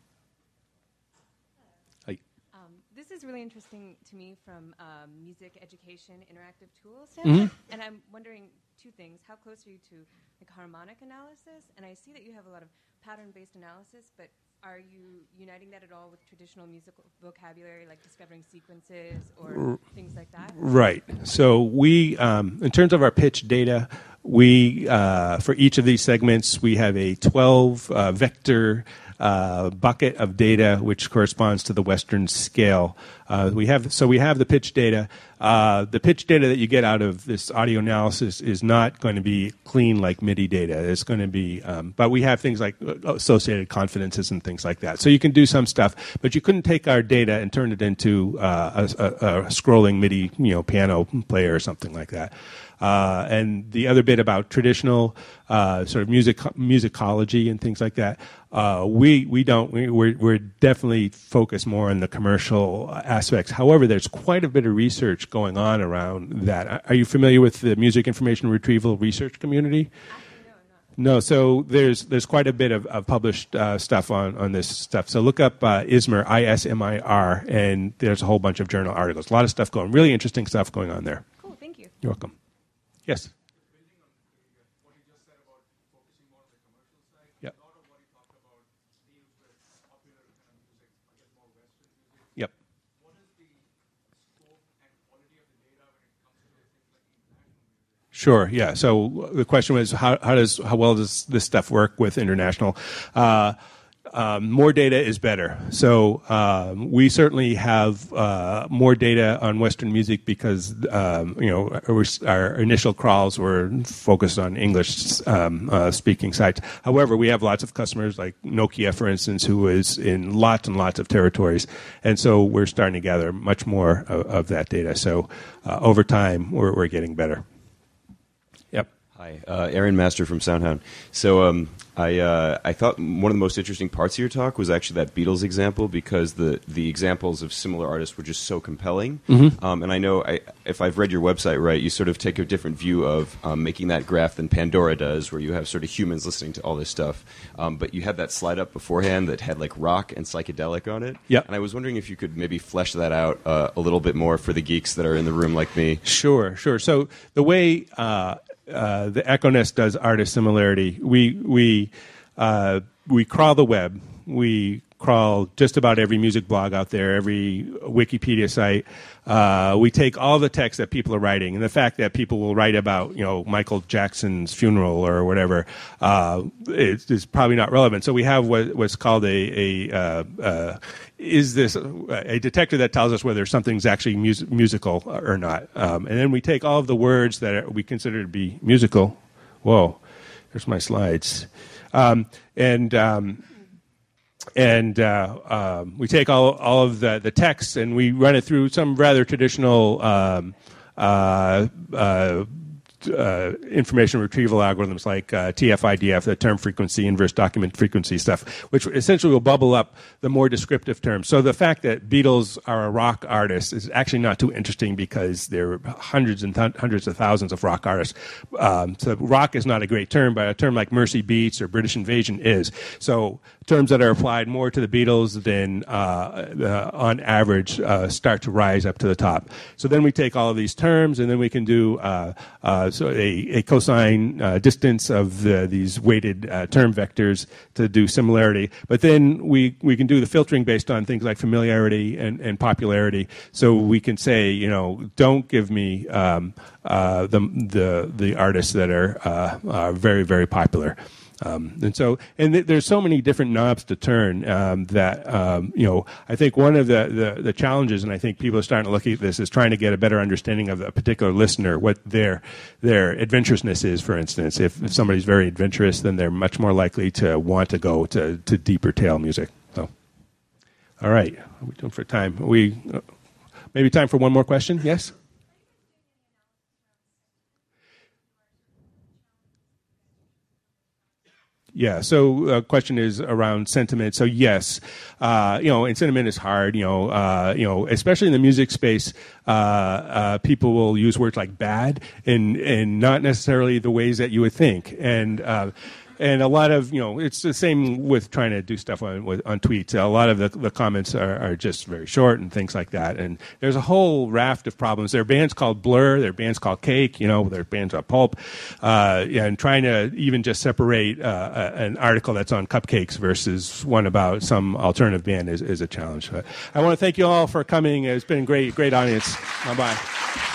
Speaker 9: This is really interesting to me from um, music education interactive tools standpoint,
Speaker 1: Mm-hmm.
Speaker 9: and I'm wondering two things. How close are you to like harmonic analysis? And I see that you have a lot of pattern-based analysis, but are you uniting that at all with traditional musical vocabulary, like discovering sequences or R- things like that?
Speaker 1: Right. So we, um, in terms of our pitch data, we uh, for each of these segments, we have a twelve uh, vector Uh, bucket of data, which corresponds to the Western scale. Uh, we have so we have the pitch data. Uh, the pitch data that you get out of this audio analysis is not going to be clean like MIDI data. It's going to be, um, but we have things like associated confidences and things like that. So you can do some stuff, but you couldn't take our data and turn it into uh, a, a, a scrolling MIDI, you know, piano player or something like that. Uh, and the other bit about traditional uh, sort of music musicology and things like that, uh, we we don't we, we're we're definitely focused more on the commercial aspects. However, there's quite a bit of research going on around that. Are you familiar with the music information retrieval research community? No, so there's there's quite a bit of, of published uh, stuff on, on this stuff. So look up uh, I S M I R, I S M I R, and there's a whole bunch of journal articles. A lot of stuff going, really interesting stuff going on there.
Speaker 9: Cool, thank you.
Speaker 1: You're welcome. Yes. Yep. Yep. Sure. Yeah. So the question was, how, how does how well does this stuff work with international? Uh, um, more data is better. So um, we certainly have uh, more data on Western music because um, you know our, our initial crawls were focused on English um, uh, speaking sites. However, we have lots of customers like Nokia, for instance, who is in lots and lots of territories, and so we're starting to gather much more of, of that data. So uh, over time, we're, we're getting better. Yep.
Speaker 10: Hi, uh, Aaron Master from Soundhound. So um, I uh, I thought one of the most interesting parts of your talk was actually that Beatles example because the, the examples of similar artists were just so compelling.
Speaker 1: Mm-hmm.
Speaker 10: Um, and I know I, if I've read your website right, you sort of take a different view of um, making that graph than Pandora does, where you have sort of humans listening to all this stuff. Um, but you had that slide up beforehand that had like rock and psychedelic on it.
Speaker 1: Yep.
Speaker 10: And I was wondering if you could maybe flesh that out uh, a little bit more for the geeks that are in the room like me.
Speaker 1: Sure, sure. So the way uh, uh, the EchoNest does artist similarity, we we uh, we crawl the web. We crawl just about every music blog out there, every Wikipedia site. Uh, we take all the text that people are writing, and the fact that people will write about, you know, Michael Jackson's funeral or whatever, uh, is, is probably not relevant. So we have what, what's called a, a uh, uh, is this a detector that tells us whether something's actually mus- musical or not. Um, and then we take all of the words that are, we consider to be musical. Whoa, there's my slides. Um, and um, and uh, um, we take all all of the, the text and we run it through some rather traditional um, uh, uh, Uh, information retrieval algorithms like uh, T F I D F, the term frequency, inverse document frequency stuff, which essentially will bubble up the more descriptive terms. So the fact that Beatles are a rock artist is actually not too interesting because there are hundreds and th- hundreds of thousands of rock artists. Um, so rock is not a great term, but a term like Mercy Beats or British Invasion is. So terms that are applied more to the Beatles than uh, uh, on average uh, start to rise up to the top. So then we take all of these terms and then we can do uh, uh, so a, a cosine uh, distance of the, these weighted uh, term vectors to do similarity. But then we, we can do the filtering based on things like familiarity and, and popularity. So we can say, you know, don't give me um, uh, the, the, the artists that are uh, uh, very, very popular. Um, and so, and th- there's so many different knobs to turn um, that um, you know. I think one of the, the the challenges, and I think people are starting to look at this, is trying to get a better understanding of a particular listener, what their their adventurousness is. For instance, if, if somebody's very adventurous, then they're much more likely to want to go to, to deeper tail music. So, all right, how are we doing for time? Are we uh, maybe time for one more question? Yes. Yeah. So the uh, question is around sentiment. So yes, uh, you know, and sentiment is hard. You know, uh, you know, especially in the music space, uh, uh, people will use words like bad and and not necessarily the ways that you would think. And uh, and a lot of, you know, it's the same with trying to do stuff on with, on tweets. A lot of the, the comments are, are just very short and things like that. And there's a whole raft of problems. There are bands called Blur. There are bands called Cake. You know, there are bands called Pulp. Uh, and trying to even just separate uh, an article that's on cupcakes versus one about some alternative band is, is a challenge. But I want to thank you all for coming. It's been a great, great audience. Bye-bye.